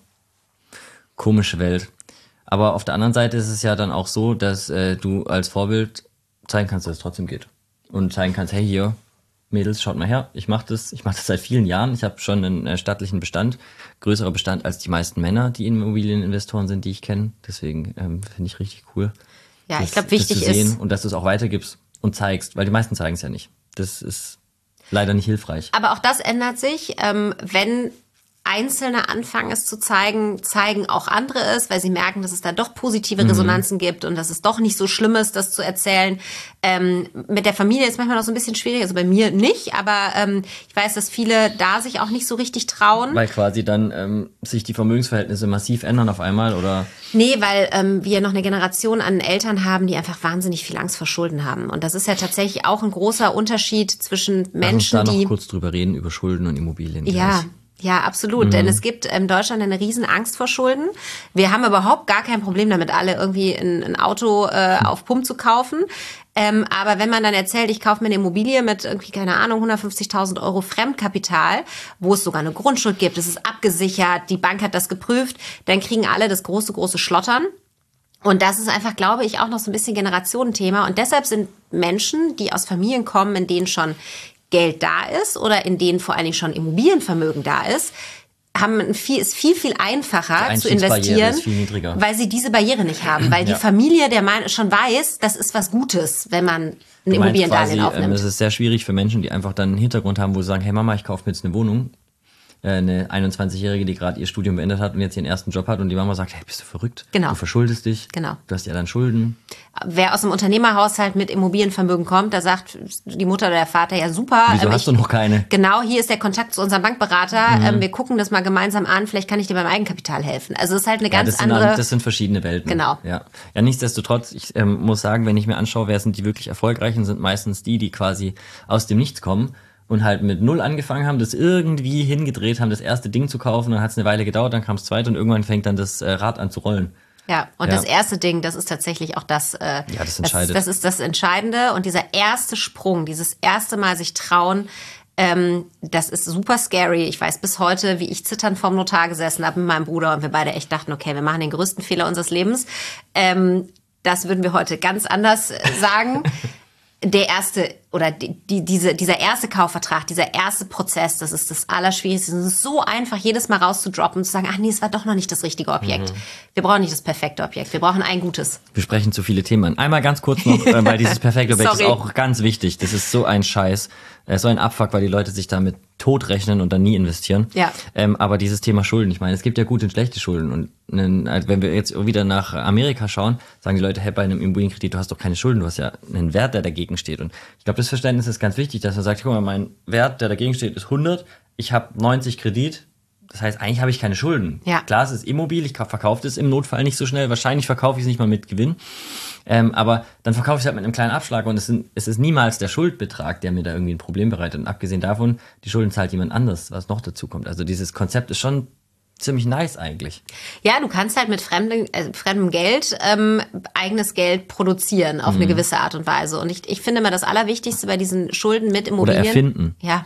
Komische Welt. Aber auf der anderen Seite ist es ja dann auch so, dass äh, du als Vorbild zeigen kannst, dass es trotzdem geht. Und zeigen kannst, hey hier, Mädels, schaut mal her, ich mache das, ich mache das seit vielen Jahren. Ich habe schon einen äh, stattlichen Bestand, größerer Bestand als die meisten Männer, die Immobilieninvestoren sind, die ich kenne. Deswegen ähm, finde ich richtig cool. Ja, das, ich glaube, das wichtig zu sehen ist, und dass du es auch weitergibst und zeigst, weil die meisten zeigen es ja nicht. Das ist leider nicht hilfreich. aber auch das ändert sich, ähm, wenn Einzelne anfangen, es zu zeigen, zeigen auch andere es, weil sie merken, dass es da doch positive Resonanzen mhm. gibt und dass es doch nicht so schlimm ist, das zu erzählen. Ähm, mit der Familie ist manchmal noch so ein bisschen schwierig, also bei mir nicht, aber ähm, ich weiß, dass viele da sich auch nicht so richtig trauen. Weil quasi dann ähm, sich die Vermögensverhältnisse massiv ändern auf einmal, oder? Nee, weil ähm, wir noch eine Generation an Eltern haben, die einfach wahnsinnig viel Angst vor Schulden haben. Und das ist ja tatsächlich auch ein großer Unterschied zwischen Menschen, Lass uns da noch die... kurz drüber reden, über Schulden und Immobilien. Ja. Ja, absolut. Mhm. Denn es gibt in Deutschland eine riesen Angst vor Schulden. Wir haben überhaupt gar kein Problem damit, alle irgendwie ein, ein Auto äh, auf Pump zu kaufen. Ähm, aber wenn man dann erzählt, ich kaufe mir eine Immobilie mit irgendwie, keine Ahnung, hundertfünfzigtausend Euro Fremdkapital, wo es sogar eine Grundschuld gibt, es ist abgesichert, die Bank hat das geprüft, dann kriegen alle das große, große Schlottern. Und das ist einfach, glaube ich, auch noch so ein bisschen Generationenthema. Und deshalb sind Menschen, die aus Familien kommen, in denen schon Geld da ist oder in denen vor allen Dingen schon Immobilienvermögen da ist, haben ein viel, ist viel, viel einfacher zu investieren, ist viel niedriger. Weil sie diese Barriere nicht haben. Weil ja. die Familie der Mann schon weiß, das ist was Gutes, wenn man ein Immobiliendarlehen aufnimmt. Ähm, es ist sehr schwierig für Menschen, die einfach dann einen Hintergrund haben, wo sie sagen, hey Mama, ich kaufe mir jetzt eine Wohnung. Eine einundzwanzigjährige, die gerade ihr Studium beendet hat und jetzt ihren ersten Job hat und die Mama sagt, hey, bist du verrückt? Genau. Du verschuldest dich. Genau. Du hast ja dann Schulden. Wer aus einem Unternehmerhaushalt mit Immobilienvermögen kommt, da sagt die Mutter oder der Vater, ja super. Wieso ähm, hast ich, du noch keine? Genau, hier ist der Kontakt zu unserem Bankberater. Mhm. Ähm, wir gucken das mal gemeinsam an, vielleicht kann ich dir beim Eigenkapital helfen. Also es ist halt eine ja, ganz das sind, andere... Das sind verschiedene Welten. Genau. Ja, ja nichtsdestotrotz, ich ähm, muss sagen, wenn ich mir anschaue, wer sind die wirklich Erfolgreichen, sind meistens die, die quasi aus dem Nichts kommen. Und halt mit null angefangen haben, das irgendwie hingedreht haben, das erste Ding zu kaufen, dann hat es eine Weile gedauert, dann kam das zweite und irgendwann fängt dann das äh, Rad an zu rollen. Ja, und ja. das erste Ding, das ist tatsächlich auch das, äh, ja, das, entscheidet. das, das ist das Entscheidende. Und dieser erste Sprung, dieses erste Mal sich trauen, ähm, das ist super scary. Ich weiß bis heute, wie ich zitternd vorm Notar gesessen habe mit meinem Bruder und wir beide echt dachten, okay, wir machen den größten Fehler unseres Lebens. Ähm, das würden wir heute ganz anders sagen. Der erste oder die, die, diese, dieser erste Kaufvertrag, dieser erste Prozess, das ist das Allerschwierigste. Es ist so einfach, jedes Mal rauszudroppen und zu sagen, ach nee, es war doch noch nicht das richtige Objekt. Mhm. Wir brauchen nicht das perfekte Objekt, wir brauchen ein gutes. Wir sprechen zu viele Themen an. Einmal ganz kurz noch, äh, weil dieses perfekte Objekt ist auch ganz wichtig. Das ist so ein Scheiß, äh, so ein Abfuck, weil die Leute sich damit totrechnen und dann nie investieren. Ja. Ähm, aber dieses Thema Schulden, ich meine, es gibt ja gute und schlechte Schulden. Und äh, wenn wir jetzt wieder nach Amerika schauen, sagen die Leute, hey, bei einem Immobilienkredit, du hast doch keine Schulden, du hast ja einen Wert, der dagegen steht. Und ich glaube, das Verständnis ist ganz wichtig, dass man sagt, guck mal, mein Wert, der dagegen steht, ist hundert, ich habe neunzig Kredit, das heißt, eigentlich habe ich keine Schulden. Ja. Klar, es ist immobil, ich verkaufe das im Notfall nicht so schnell, wahrscheinlich verkaufe ich es nicht mal mit Gewinn, ähm, aber dann verkaufe ich es halt mit einem kleinen Abschlag und es, sind, es ist niemals der Schuldbetrag, der mir da irgendwie ein Problem bereitet. Und abgesehen davon, die Schulden zahlt jemand anders, was noch dazu kommt. Also dieses Konzept ist schon ziemlich nice eigentlich. Ja, du kannst halt mit fremdem, äh, fremdem Geld ähm, eigenes Geld produzieren auf mhm. eine gewisse Art und Weise. Und ich, ich finde mal, das Allerwichtigste bei diesen Schulden mit Immobilien oder erfinden, ja,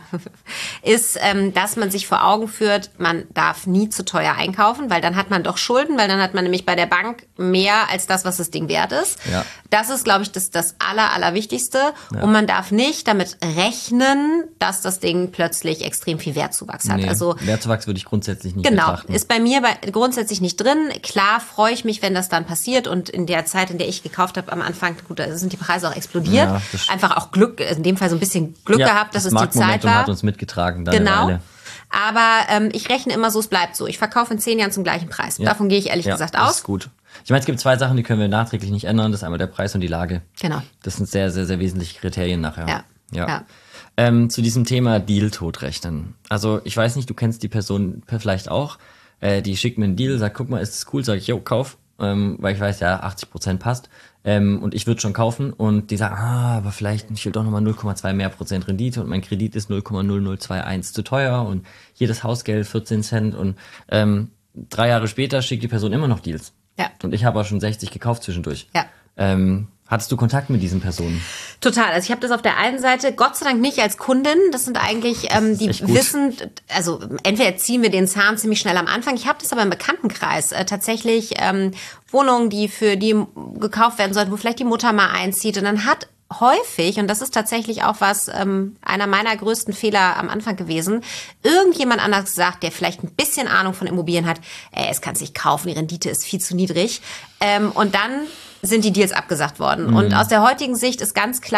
ist, ähm, dass man sich vor Augen führt, man darf nie zu teuer einkaufen, weil dann hat man doch Schulden, weil dann hat man nämlich bei der Bank mehr als das, was das Ding wert ist. Ja. Das ist, glaube ich, das, das Aller, Allerwichtigste. Ja. Und man darf nicht damit rechnen, dass das Ding plötzlich extrem viel Wertzuwachs hat. Nee, also Wertzuwachs würde ich grundsätzlich nicht genau. betrachten. Ist bei mir bei, grundsätzlich nicht drin. Klar freue ich mich, wenn das dann passiert. Und in der Zeit, in der ich gekauft habe, am Anfang, gut, da sind die Preise auch explodiert. Ja, einfach auch Glück, in dem Fall so ein bisschen Glück ja, gehabt, dass das es die Zeit war. Hat uns mitgetragen. Dann genau. Eine Weile. Aber ähm, ich rechne immer so, es bleibt so. Ich verkaufe in zehn Jahren zum gleichen Preis. Ja. Davon gehe ich ehrlich ja, gesagt das aus. Ist gut. Ich meine, es gibt zwei Sachen, die können wir nachträglich nicht ändern. Das ist einmal der Preis und die Lage. Genau. Das sind sehr, sehr, sehr wesentliche Kriterien nachher. Ja. Ja. ja. Ähm, zu diesem Thema Deal totrechnen. Also ich weiß nicht, du kennst die Person vielleicht auch. Äh, die schickt mir einen Deal, sagt, guck mal, ist das cool? Sag ich, jo, kauf. Ähm, weil ich weiß, ja, achtzig Prozent passt. Ähm, und ich würde schon kaufen. Und die sagen, ah, aber vielleicht, ich will doch nochmal null Komma zwei mehr Prozent Rendite. Und mein Kredit ist null Komma null null zwei eins zu teuer. Und jedes Hausgeld vierzehn Cent. Und ähm, drei Jahre später schickt die Person immer noch Deals. Ja. Und ich habe auch schon sechzig gekauft zwischendurch. Ja. Ähm, hattest du Kontakt mit diesen Personen? Total. Also ich habe das auf der einen Seite, Gott sei Dank nicht als Kundin. Das sind eigentlich, ähm, die wissen, also entweder ziehen wir den Zahn ziemlich schnell am Anfang. Ich habe das aber im Bekanntenkreis. Äh, tatsächlich ähm, Wohnungen, die für die gekauft werden sollten, wo vielleicht die Mutter mal einzieht. Und dann hat häufig, und das ist tatsächlich auch was, ähm, einer meiner größten Fehler am Anfang gewesen, irgendjemand anders gesagt, der vielleicht ein bisschen Ahnung von Immobilien hat, ey, es kann sich kaufen, die Rendite ist viel zu niedrig. Ähm, und dann sind die Deals abgesagt worden. Mhm. Und aus der heutigen Sicht ist ganz klar,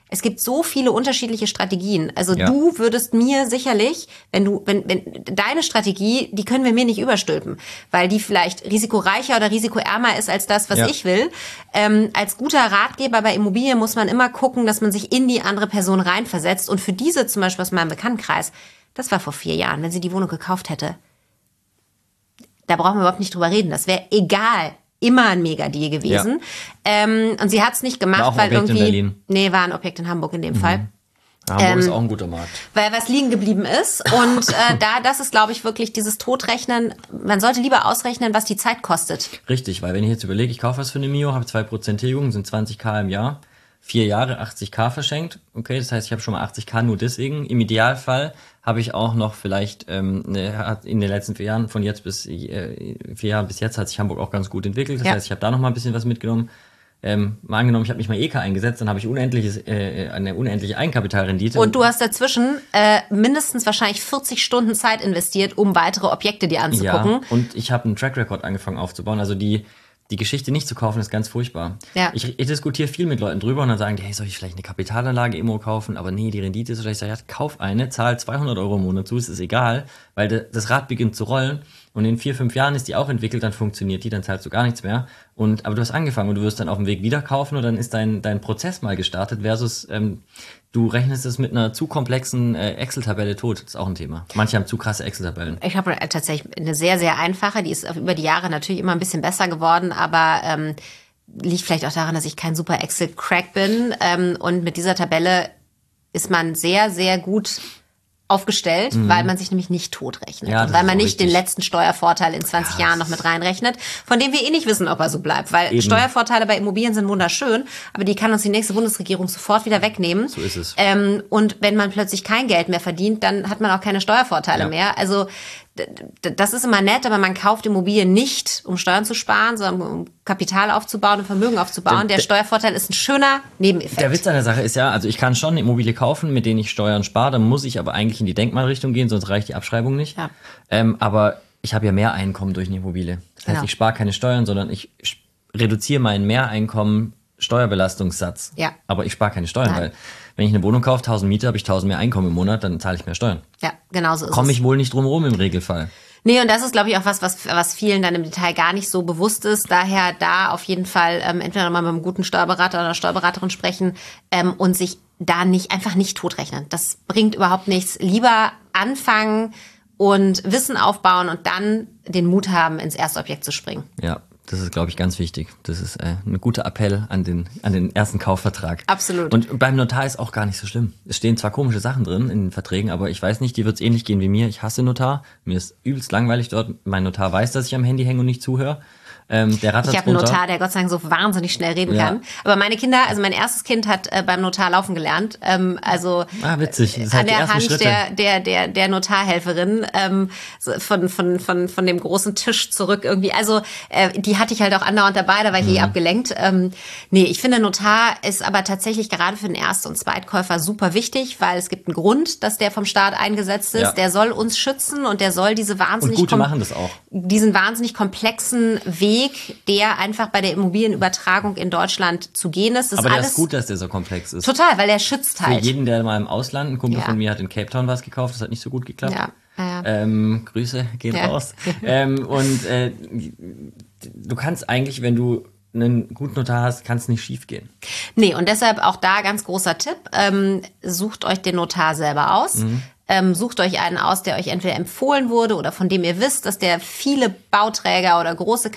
Es gibt so viele unterschiedliche Strategien. Also Ja. du würdest mir sicherlich, wenn du, wenn, wenn deine Strategie, die können wir mir nicht überstülpen, weil die vielleicht risikoreicher oder risikoärmer ist als das, was Ja. ich will. Ähm, als guter Ratgeber bei Immobilien muss man immer gucken, dass man sich in die andere Person reinversetzt. Und für diese zum Beispiel aus meinem Bekanntenkreis, das war vor vier Jahren, wenn sie die Wohnung gekauft hätte, da brauchen wir überhaupt nicht drüber reden. Das wäre egal. Immer ein Mega-Deal gewesen. Ja. Ähm, und sie hat es nicht gemacht, War auch ein weil Objekt irgendwie. in Berlin. Nee, war ein Objekt in Hamburg in dem mhm. Fall. Hamburg ähm, ist auch ein guter Markt. Weil was liegen geblieben ist. Und äh, da, das ist, glaube ich, wirklich dieses Totrechnen. Man sollte lieber ausrechnen, was die Zeit kostet. Richtig, weil wenn ich jetzt überlege, ich kaufe was für eine Mio, habe zwei Prozent Tilgung, sind zwanzig K im Jahr, vier Jahre, achtzig K verschenkt. Okay, das heißt, ich habe schon mal achtzig K nur deswegen. Im Idealfall habe ich auch noch vielleicht ähm, eine, in den letzten vier Jahren, von jetzt bis äh, vier Jahren bis jetzt hat sich Hamburg auch ganz gut entwickelt. Das ja. heißt, ich habe da noch mal ein bisschen was mitgenommen. Ähm, mal angenommen, ich habe mich mal E K eingesetzt, dann habe ich unendliches, äh, eine unendliche Eigenkapitalrendite. Und du hast dazwischen äh, mindestens wahrscheinlich vierzig Stunden Zeit investiert, um weitere Objekte dir anzugucken. Ja, und ich habe einen Track Record angefangen aufzubauen. Also die Die Geschichte nicht zu kaufen, ist ganz furchtbar. Ja. Ich, ich diskutiere viel mit Leuten drüber und dann sagen die, hey, soll ich vielleicht eine Kapitalanlage Immo kaufen? Aber nee, die Rendite ist so. Ich sage, ja, kauf eine, zahl zweihundert Euro im Monat zu, es ist egal, weil de, das Rad beginnt zu rollen und in vier, fünf Jahren ist die auch entwickelt, dann funktioniert die, dann zahlst du gar nichts mehr. Und aber du hast angefangen und du wirst dann auf dem Weg wieder kaufen und dann ist dein, dein Prozess mal gestartet versus ähm, du rechnest es mit einer zu komplexen äh, Excel-Tabelle tot. Das ist auch ein Thema. Manche haben zu krasse Excel-Tabellen. Ich habe tatsächlich eine sehr, sehr einfache. Die ist über die Jahre natürlich immer ein bisschen besser geworden, aber ähm, liegt vielleicht auch daran, dass ich kein super Excel-Crack bin. Ähm, und mit dieser Tabelle ist man sehr, sehr gut aufgestellt, mhm. weil man sich nämlich nicht totrechnet. Ja, und weil man nicht richtig. den letzten Steuervorteil in zwanzig ja, Jahren noch mit reinrechnet, von dem wir eh nicht wissen, ob er so bleibt. Weil eben. Steuervorteile bei Immobilien sind wunderschön, aber die kann uns die nächste Bundesregierung sofort wieder wegnehmen. So ist es. Ähm, und wenn man plötzlich kein Geld mehr verdient, dann hat man auch keine Steuervorteile Ja. mehr. Also das ist immer nett, aber man kauft Immobilien nicht, um Steuern zu sparen, sondern um Kapital aufzubauen und Vermögen aufzubauen. Der, der Steuervorteil ist ein schöner Nebeneffekt. Der Witz an der Sache ist ja, also ich kann schon eine Immobilie kaufen, mit denen ich Steuern spare, dann muss ich aber eigentlich in die Denkmalrichtung gehen, sonst reicht die Abschreibung nicht. Ja. Ähm, aber ich habe ja mehr Einkommen durch eine Immobilie. Das heißt, Genau. ich spare keine Steuern, sondern ich reduziere meinen Mehreinkommen Steuerbelastungssatz. Ja. Aber ich spare keine Steuern, Nein. weil wenn ich eine Wohnung kaufe, tausend Miete, habe ich tausend mehr Einkommen im Monat, dann zahle ich mehr Steuern. Ja, genau so ist Komme es. ich wohl nicht drum rum im Regelfall. Nee, und das ist, glaube ich, auch was, was, was vielen dann im Detail gar nicht so bewusst ist. Daher da auf jeden Fall ähm, entweder mal mit einem guten Steuerberater oder Steuerberaterin sprechen ähm, und sich da nicht einfach nicht totrechnen. Das bringt überhaupt nichts. Lieber anfangen und Wissen aufbauen und dann den Mut haben, ins erste Objekt zu springen. Ja, das ist, glaube ich, ganz wichtig. Das ist äh, ein guter Appell an den, an den ersten Kaufvertrag. Absolut. Und beim Notar ist auch gar nicht so schlimm. Es stehen zwar komische Sachen drin in den Verträgen, aber ich weiß nicht, dir wird es ähnlich gehen wie mir. Ich hasse Notar. Mir ist übelst langweilig dort. Mein Notar weiß, dass ich am Handy hänge und nicht zuhöre. Ähm, der rattert Ich habe einen runter. Notar, der Gott sei Dank so wahnsinnig schnell reden Ja. kann. Aber meine Kinder, also mein erstes Kind hat äh, beim Notar laufen gelernt. Ähm, also Ah, witzig. Das ist an halt die der ersten Hand Schritte. der, der, der, der Notarhelferin ähm, so von, von, von, von dem großen Tisch zurück irgendwie. Also äh, die hatte ich halt auch andauernd dabei, da war ich Mhm. eh abgelenkt. Ähm, nee, ich finde, Notar ist aber tatsächlich gerade für den Erst- und Zweitkäufer super wichtig, weil es gibt einen Grund, dass der vom Staat eingesetzt ist. Ja. Der soll uns schützen und der soll diese Und wahnsinnig gute kom- machen das auch. diesen wahnsinnig komplexen Weg, der einfach bei der Immobilienübertragung in Deutschland zu gehen ist. Das Aber ist der alles ist gut, dass der so komplex ist. total, weil der schützt Für halt. jeden, der mal im Ausland, ein Kumpel Ja. von mir hat in Cape Town was gekauft, das hat nicht so gut geklappt. Ja, ja, ja. Ähm, Grüße gehen Ja. raus. ähm, und äh, du kannst eigentlich, wenn du einen guten Notar hast, kann es nicht schief gehen. Nee, und deshalb auch da ganz großer Tipp, ähm, sucht euch den Notar selber aus. Mhm. Ähm, sucht euch einen aus, der euch entweder empfohlen wurde oder von dem ihr wisst, dass der viele Bauträger oder große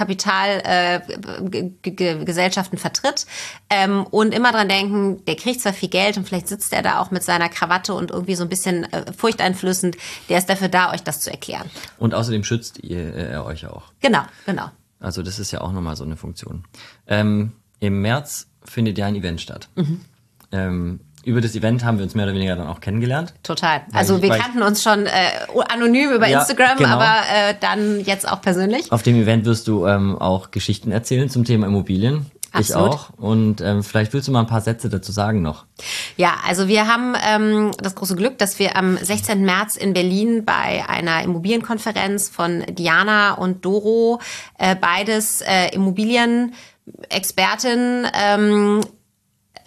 Kapitalgesellschaften äh, vertritt. Ähm, und immer dran denken, der kriegt zwar viel Geld und vielleicht sitzt er da auch mit seiner Krawatte und irgendwie so ein bisschen äh, furchteinflößend. Der ist dafür da, euch das zu erklären. Und außerdem schützt ihr äh, euch auch. Genau, genau. Also das ist ja auch nochmal so eine Funktion. Ähm, Im März findet ja ein Event statt. Mhm. Ähm, über das Event haben wir uns mehr oder weniger dann auch kennengelernt. Total. Also ich- wir weil ich- kannten uns schon äh, anonym über Ja, Instagram, genau. aber äh, dann jetzt auch persönlich. Auf dem Event wirst du ähm, auch Geschichten erzählen zum Thema Immobilien. Absolut. Ich auch. Und ähm, vielleicht willst du mal ein paar Sätze dazu sagen noch. Ja, also wir haben ähm, das große Glück, dass wir am sechzehnten März in Berlin bei einer Immobilienkonferenz von Diana und Doro, äh, beides äh, Immobilienexpertinnen, ähm,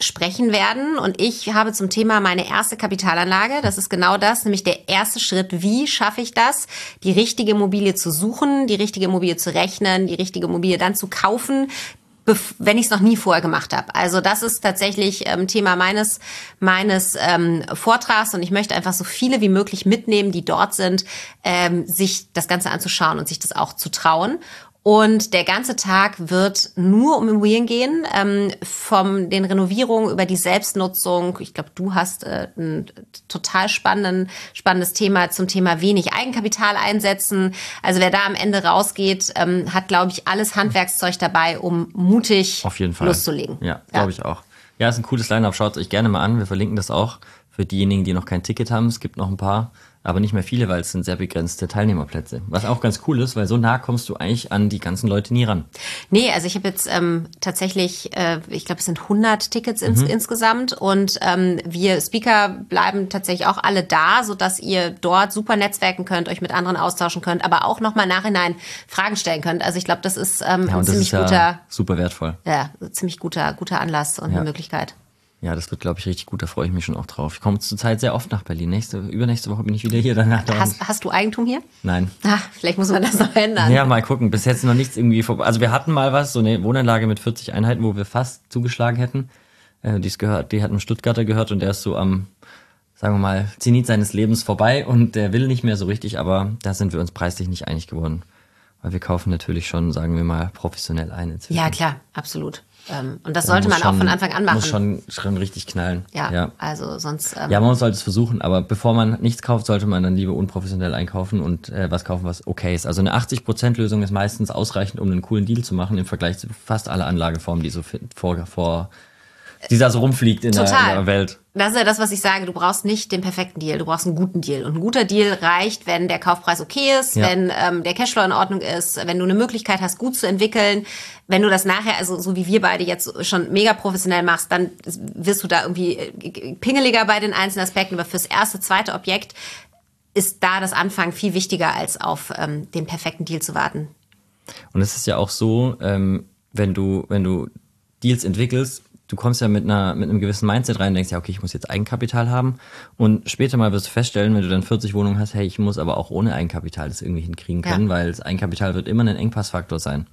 sprechen werden. Und ich habe zum Thema meine erste Kapitalanlage, das ist genau das, nämlich der erste Schritt, wie schaffe ich das, die richtige Immobilie zu suchen, die richtige Immobilie zu rechnen, die richtige Immobilie dann zu kaufen, wenn ich es noch nie vorher gemacht habe. Also das ist tatsächlich ähm, Thema meines meines ähm, Vortrags und ich möchte einfach so viele wie möglich mitnehmen, die dort sind, ähm, sich das Ganze anzuschauen und sich das auch zu trauen. Und der ganze Tag wird nur um Immobilien gehen, ähm, von den Renovierungen über die Selbstnutzung. Ich glaube, du hast äh, ein total spannenden, spannendes Thema zum Thema wenig Eigenkapital einsetzen. Also wer da am Ende rausgeht, ähm, hat, glaube ich, alles Handwerkszeug dabei, um mutig Auf jeden Fall. loszulegen. Ja, glaube ich auch. Ja, ist ein cooles Line-Up. Schaut es euch gerne mal an. Wir verlinken das auch für diejenigen, die noch kein Ticket haben. Es gibt noch ein paar, aber nicht mehr viele, weil es sind sehr begrenzte Teilnehmerplätze. Was auch ganz cool ist, weil so nah kommst du eigentlich an die ganzen Leute nie ran. Nee, also ich habe jetzt ähm, tatsächlich, äh, ich glaube, es sind hundert Tickets ins, mhm. insgesamt und ähm, wir Speaker bleiben tatsächlich auch alle da, sodass ihr dort super netzwerken könnt, euch mit anderen austauschen könnt, aber auch nochmal nachhinein Fragen stellen könnt. Also ich glaube, das ist ähm, ja, ein ziemlich ist guter, ja super wertvoll. Ja, ziemlich guter, guter Anlass und ja. eine Möglichkeit. Ja, das wird, glaube ich, richtig gut. Da freue ich mich schon auch drauf. Ich komme zurzeit sehr oft nach Berlin. Nächste, übernächste Woche bin ich wieder hier. Danach hast, hast du Eigentum hier? Nein. Ah, vielleicht muss man das noch ändern. Ja, mal gucken. Bis jetzt noch nichts irgendwie vorbei. Also wir hatten mal was, so eine Wohnanlage mit vierzig Einheiten, wo wir fast zugeschlagen hätten. Äh, die, ist gehört, die hat einem Stuttgarter gehört und der ist so am, sagen wir mal, Zenit seines Lebens vorbei und der will nicht mehr so richtig, aber da sind wir uns preislich nicht einig geworden. Weil wir kaufen natürlich schon, sagen wir mal, professionell ein inzwischen. Ja, klar, absolut. Und das sollte man schon, auch von Anfang an machen. Muss schon, schon richtig knallen. Ja, ja. also sonst... Ähm ja, man sollte es versuchen, aber bevor man nichts kauft, sollte man dann lieber unprofessionell einkaufen und äh, was kaufen, was okay ist. Also eine achtzig Prozent Lösung ist meistens ausreichend, um einen coolen Deal zu machen, im Vergleich zu fast alle Anlageformen, die so vor... vor die da so rumfliegt in der, in der Welt. Das ist ja das, was ich sage. Du brauchst nicht den perfekten Deal, du brauchst einen guten Deal. Und ein guter Deal reicht, wenn der Kaufpreis okay ist, ja. wenn ähm, der Cashflow in Ordnung ist, wenn du eine Möglichkeit hast, gut zu entwickeln. Wenn du das nachher, also so wie wir beide jetzt schon mega professionell machst, dann wirst du da irgendwie pingeliger bei den einzelnen Aspekten. Aber fürs erste, zweite Objekt ist da das Anfangen viel wichtiger, als auf ähm, den perfekten Deal zu warten. Und es ist ja auch so, ähm, wenn du wenn du Deals entwickelst, du kommst ja mit einer mit einem gewissen Mindset rein und denkst, ja, okay, ich muss jetzt Eigenkapital haben. Und später mal wirst du feststellen, wenn du dann vierzig Wohnungen hast, hey, ich muss aber auch ohne Eigenkapital das irgendwie hinkriegen können, ja. weil das Eigenkapital wird immer ein Engpassfaktor sein.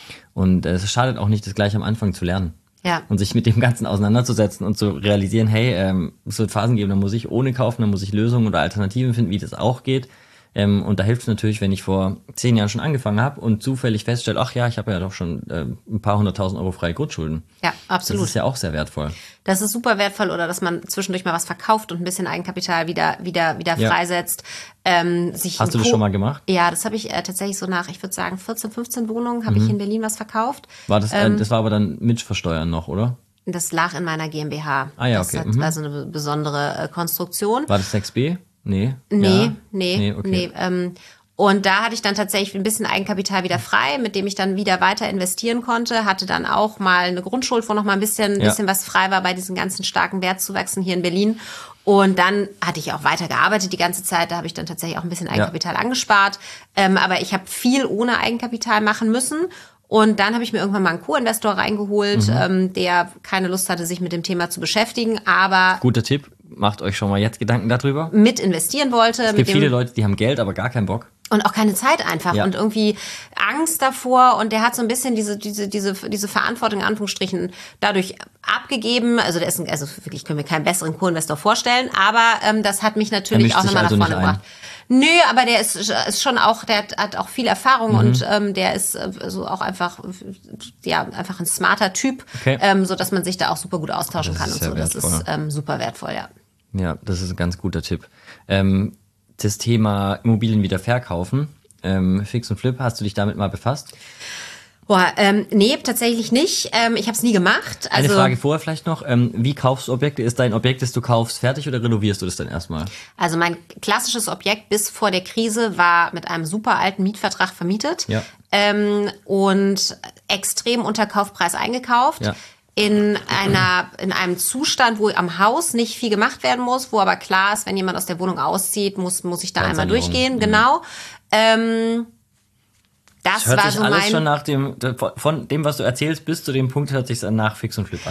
Und es schadet auch nicht, das gleich am Anfang zu lernen. Ja. Und sich mit dem Ganzen auseinanderzusetzen und zu realisieren, hey, ähm, es wird Phasen geben, da muss ich ohne kaufen, da muss ich Lösungen oder Alternativen finden, wie das auch geht. Ähm, und da hilft es natürlich, wenn ich vor zehn Jahren schon angefangen habe und zufällig feststelle, ach ja, ich habe ja doch schon äh, ein paar hunderttausend Euro freie Grundschulden. Ja, absolut. Das ist ja auch sehr wertvoll. Das ist super wertvoll, oder dass man zwischendurch mal was verkauft und ein bisschen Eigenkapital wieder wieder wieder ja. freisetzt. Ähm, sich Hast du das schon mal gemacht? Ja, das habe ich äh, tatsächlich so nach, ich würde sagen, vierzehn, fünfzehn Wohnungen habe mhm. ich in Berlin was verkauft. War das, ähm, das war aber dann mit Versteuern noch, oder? Das lag in meiner GmbH. Ah ja, okay. Das war so eine besondere äh, Konstruktion. War das sechs b? Nee. Nee, ja. nee, nee, okay. nee. Ähm, und da hatte ich dann tatsächlich ein bisschen Eigenkapital wieder frei, mit dem ich dann wieder weiter investieren konnte. Hatte dann auch mal eine Grundschuld, wo noch mal ein bisschen, ja. bisschen was frei war bei diesen ganzen starken Wertzuwachsen hier in Berlin. Und dann hatte ich auch weiter gearbeitet die ganze Zeit. Da habe ich dann tatsächlich auch ein bisschen Eigenkapital ja. angespart. Ähm, aber ich habe viel ohne Eigenkapital machen müssen. Und dann habe ich mir irgendwann mal einen Co-Investor reingeholt, mhm. ähm, der keine Lust hatte, sich mit dem Thema zu beschäftigen, aber... Guter Tipp. Macht euch schon mal jetzt Gedanken darüber. Mit investieren wollte. Es gibt mit dem viele Leute, die haben Geld, aber gar keinen Bock. Und auch keine Zeit einfach ja. und irgendwie Angst davor. Und der hat so ein bisschen diese diese diese diese Verantwortung in Anführungsstrichen dadurch abgegeben. Also der ist ein, also wirklich können wir keinen besseren Co-Investor vorstellen. Aber ähm, das hat mich natürlich auch nochmal also nach vorne gebracht. Nö, aber der ist, ist schon auch, der hat, hat auch viel Erfahrung mhm. und ähm, der ist also auch einfach, ja, einfach ein smarter Typ, okay. ähm, so dass man sich da auch super gut austauschen kann und so. Wertvoll. Das ist ähm, super wertvoll, ja. Ja, das ist ein ganz guter Tipp. Ähm, das Thema Immobilien wieder verkaufen, ähm, Fix und Flip, hast du dich damit mal befasst? Boah, ähm, nee, tatsächlich nicht. Ähm, ich habe es nie gemacht. Also, eine Frage vorher vielleicht noch. Ähm, wie kaufst du Objekte? Ist dein Objekt, das du kaufst, fertig oder renovierst du das dann erstmal? Also mein klassisches Objekt bis vor der Krise war mit einem super alten Mietvertrag vermietet ja. ähm, und extrem unter Kaufpreis eingekauft. Ja. In einer, in einem Zustand, wo am Haus nicht viel gemacht werden muss, wo aber klar ist, wenn jemand aus der Wohnung auszieht, muss, muss ich da einmal durchgehen. Mhm. Genau. Ähm, Das, das hört war sich so alles mein schon nach dem, von dem, was du erzählst, bis zu dem Punkt hört sich nach Fix und Flip an.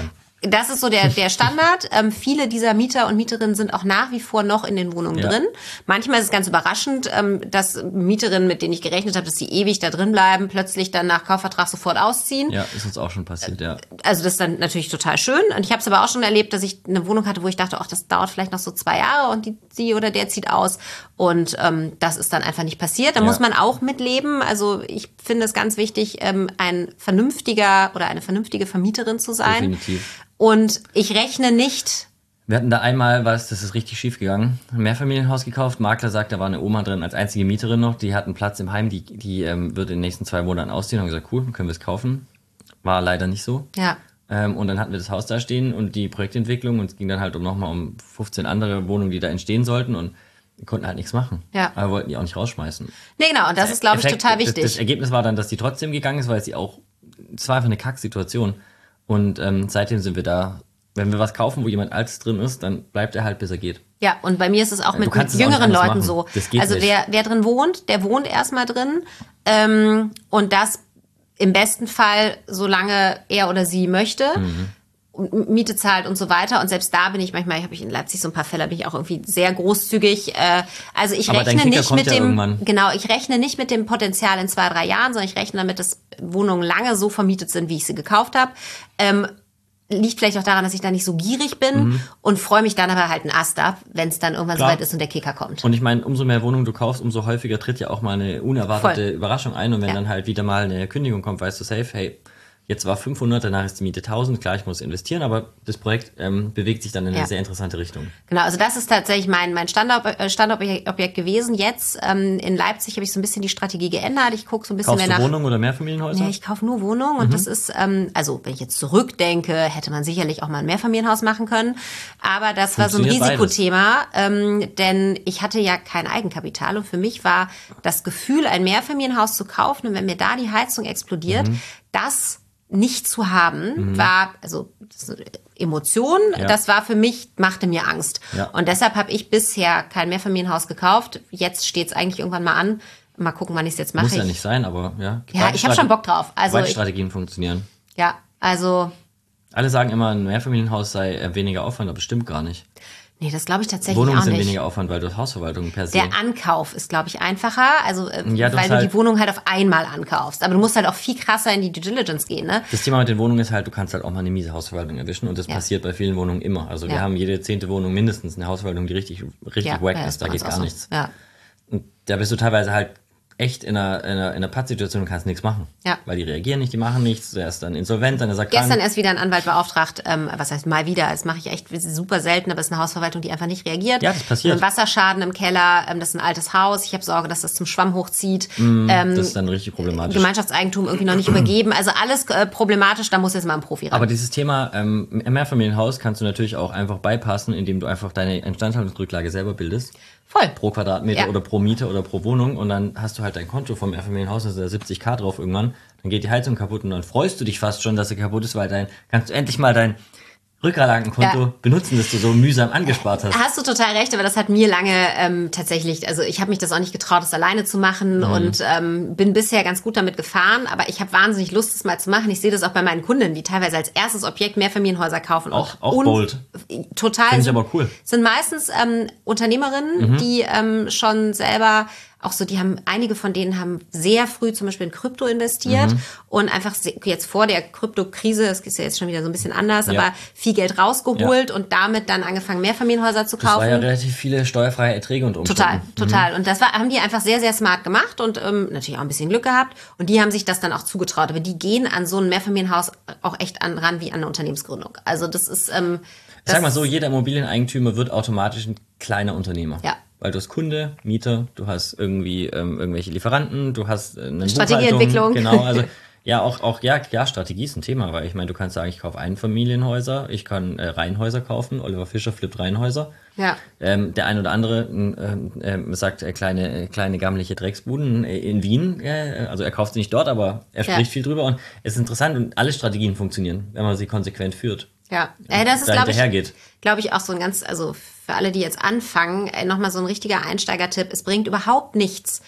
Das ist so der, der Standard. Ähm, viele dieser Mieter und Mieterinnen sind auch nach wie vor noch in den Wohnungen ja. drin. Manchmal ist es ganz überraschend, ähm, dass Mieterinnen, mit denen ich gerechnet habe, dass sie ewig da drin bleiben, plötzlich dann nach Kaufvertrag sofort ausziehen. Ja, ist uns auch schon passiert, ja. Also das ist dann natürlich total schön. Und ich habe es aber auch schon erlebt, dass ich eine Wohnung hatte, wo ich dachte, ach, das dauert vielleicht noch so zwei Jahre und die, sie oder der zieht aus. Und ähm, das ist dann einfach nicht passiert. Da ja. muss man auch mitleben. Also ich finde es ganz wichtig, ähm, ein vernünftiger oder eine vernünftige Vermieterin zu sein. Definitiv. Und ich rechne nicht. Wir hatten da einmal was, das ist richtig schief gegangen. Ein Mehrfamilienhaus gekauft. Makler sagt, da war eine Oma drin als einzige Mieterin noch. Die hat einen Platz im Heim, die, die ähm, wird in den nächsten zwei Monaten ausziehen. Haben gesagt, cool, können wir es kaufen. War leider nicht so. Ja. Ähm, und dann hatten wir das Haus da stehen und die Projektentwicklung. Und es ging dann halt um nochmal um fünfzehn andere Wohnungen, die da entstehen sollten. Und wir konnten halt nichts machen. Ja. Aber wollten die auch nicht rausschmeißen. Nee, genau. Und das ist, glaube ich, Effekt, total wichtig. Das, das Ergebnis war dann, dass die trotzdem gegangen ist, weil sie auch, es war einfach eine Kacksituation. Und ähm, seitdem sind wir da. Wenn wir was kaufen, wo jemand Altes drin ist, dann bleibt er halt, bis er geht. Ja, und bei mir ist es auch mit, mit es jüngeren auch Leuten so. Das geht also nicht. wer, wer drin wohnt, der wohnt erstmal drin. Ähm, und das im besten Fall, solange er oder sie möchte. Mhm. Und Miete zahlt und so weiter. Und selbst da bin ich manchmal, habe ich in Leipzig so ein paar Fälle, bin ich auch irgendwie sehr großzügig. Äh, also ich Aber rechne nicht mit ja dem, irgendwann. genau, ich rechne nicht mit dem Potenzial in zwei, drei Jahren, sondern ich rechne damit, dass Wohnungen lange so vermietet sind, wie ich sie gekauft habe. Ähm, Liegt vielleicht auch daran, dass ich da nicht so gierig bin mhm. und freue mich dann aber halt einen Ast ab, wenn es dann irgendwann soweit ist und der Kicker kommt. Und ich meine, umso mehr Wohnungen du kaufst, umso häufiger tritt ja auch mal eine unerwartete Voll. Überraschung ein. Und wenn ja. dann halt wieder mal eine Kündigung kommt, weißt du safe, hey, jetzt war fünfhundert, danach ist die Miete tausend. Klar, ich muss investieren, aber das Projekt ähm, bewegt sich dann in eine ja. sehr interessante Richtung. Genau, also das ist tatsächlich mein, mein Standort, Standortobjekt gewesen. Jetzt ähm, in Leipzig habe ich so ein bisschen die Strategie geändert. Ich gucke so ein bisschen Kaufst mehr du nach... Wohnungen oder Mehrfamilienhäuser? Nee, ich kaufe nur Wohnungen. Und mhm. das ist, ähm, also wenn ich jetzt zurückdenke, hätte man sicherlich auch mal ein Mehrfamilienhaus machen können. Aber das war so ein Risikothema, ähm, denn ich hatte ja kein Eigenkapital. Und für mich war das Gefühl, ein Mehrfamilienhaus zu kaufen und wenn mir da die Heizung explodiert, mhm. das nicht zu haben, mhm. war, also Emotion, ja. das war für mich, machte mir Angst. Ja. Und deshalb habe ich bisher kein Mehrfamilienhaus gekauft. Jetzt steht es eigentlich irgendwann mal an. Mal gucken, wann ich es jetzt mache. Muss ja nicht sein, aber ja. Ja, ich habe schon Bock drauf. Also beide Strategien funktionieren. Ja, also... Alle sagen immer, ein Mehrfamilienhaus sei weniger Aufwand, aber stimmt gar nicht. Nee, das glaube ich tatsächlich Wohnungen auch nicht. sind weniger Aufwand, weil du Hausverwaltung per se... Der Ankauf ist, glaube ich, einfacher, also ja, weil du halt die Wohnung halt auf einmal ankaufst. Aber du musst halt auch viel krasser in die Due Diligence gehen, ne? Das Thema mit den Wohnungen ist halt, du kannst halt auch mal eine miese Hausverwaltung erwischen und das ja. passiert bei vielen Wohnungen immer. Also wir ja. haben jede zehnte Wohnung mindestens eine Hausverwaltung, die richtig, richtig ja, wack ja, ist, da geht gar so. nichts. Ja. Und da bist du teilweise halt echt in einer, in einer, in einer Pattsituation und kannst nichts machen. Ja. Weil die reagieren nicht, die machen nichts, der ist dann insolvent, dann ist er krank. Gestern erst wieder ein Anwalt beauftragt, ähm, was heißt mal wieder, das mache ich echt super selten, aber es ist eine Hausverwaltung, die einfach nicht reagiert. Ja, das passiert. Ein Wasserschaden im Keller, ähm, das ist ein altes Haus, ich habe Sorge, dass das zum Schwamm hochzieht. Mm, ähm, das ist dann richtig problematisch. Gemeinschaftseigentum irgendwie noch nicht übergeben, also alles äh, problematisch, da muss jetzt mal ein Profi ran. Aber dieses Thema ähm, Mehrfamilienhaus kannst du natürlich auch einfach bypassen, indem du einfach deine Instandhaltungsrücklage selber bildest. Voll. Pro Quadratmeter ja. oder pro Miete oder pro Wohnung und dann hast du halt dein Konto vom Mehrfamilienhaus, da ist da siebzig K drauf irgendwann, dann geht die Heizung kaputt und dann freust du dich fast schon, dass sie kaputt ist, weil dann kannst du endlich mal dein Rücklagenkonto ja. benutzen, das du so mühsam angespart hast. Hast du total recht, aber das hat mir lange ähm, tatsächlich, also ich habe mich das auch nicht getraut, das alleine zu machen mhm. und ähm, bin bisher ganz gut damit gefahren, aber ich habe wahnsinnig Lust, das mal zu machen. Ich sehe das auch bei meinen Kunden, die teilweise als erstes Objekt Mehrfamilienhäuser kaufen. Auch, auch bold. Total. Finde ich aber cool. Sind meistens ähm, Unternehmerinnen, mhm. die ähm, schon selber auch so, die haben, einige von denen haben sehr früh zum Beispiel in Krypto investiert mhm. und einfach jetzt vor der Kryptokrise, das ist ja jetzt schon wieder so ein bisschen anders, ja. aber viel Geld rausgeholt ja. und damit dann angefangen, Mehrfamilienhäuser zu kaufen. Das war ja relativ viele steuerfreie Erträge und Umstände. Total, total. Mhm. Und das war, haben die einfach sehr, sehr smart gemacht und ähm, natürlich auch ein bisschen Glück gehabt und die haben sich das dann auch zugetraut. Aber die gehen an so ein Mehrfamilienhaus auch echt an, ran wie an eine Unternehmensgründung. Also das ist... Ähm, das Sag mal so, jeder Immobilieneigentümer wird automatisch ein kleiner Unternehmer. Ja. Weil du hast Kunde, Mieter, du hast irgendwie ähm, irgendwelche Lieferanten, du hast äh, eine Strategieentwicklung. Genau, also ja, auch, auch ja, ja, Strategie ist ein Thema, weil ich meine, du kannst sagen, ich kaufe Einfamilienhäuser, ich kann äh, Reihenhäuser kaufen, Oliver Fischer flippt Reihenhäuser. Ja. Ähm, der ein oder andere äh, äh, sagt äh, kleine, kleine gammelige Drecksbuden äh, in Wien, äh, also er kauft sie nicht dort, aber er spricht ja. viel drüber und es ist interessant und alle Strategien funktionieren, wenn man sie konsequent führt. Ja, äh, das ist, glaube ich, glaube ich, auch so ein ganz, also für alle, die jetzt anfangen, äh, nochmal so ein richtiger Einsteigertipp. Es bringt überhaupt nichts,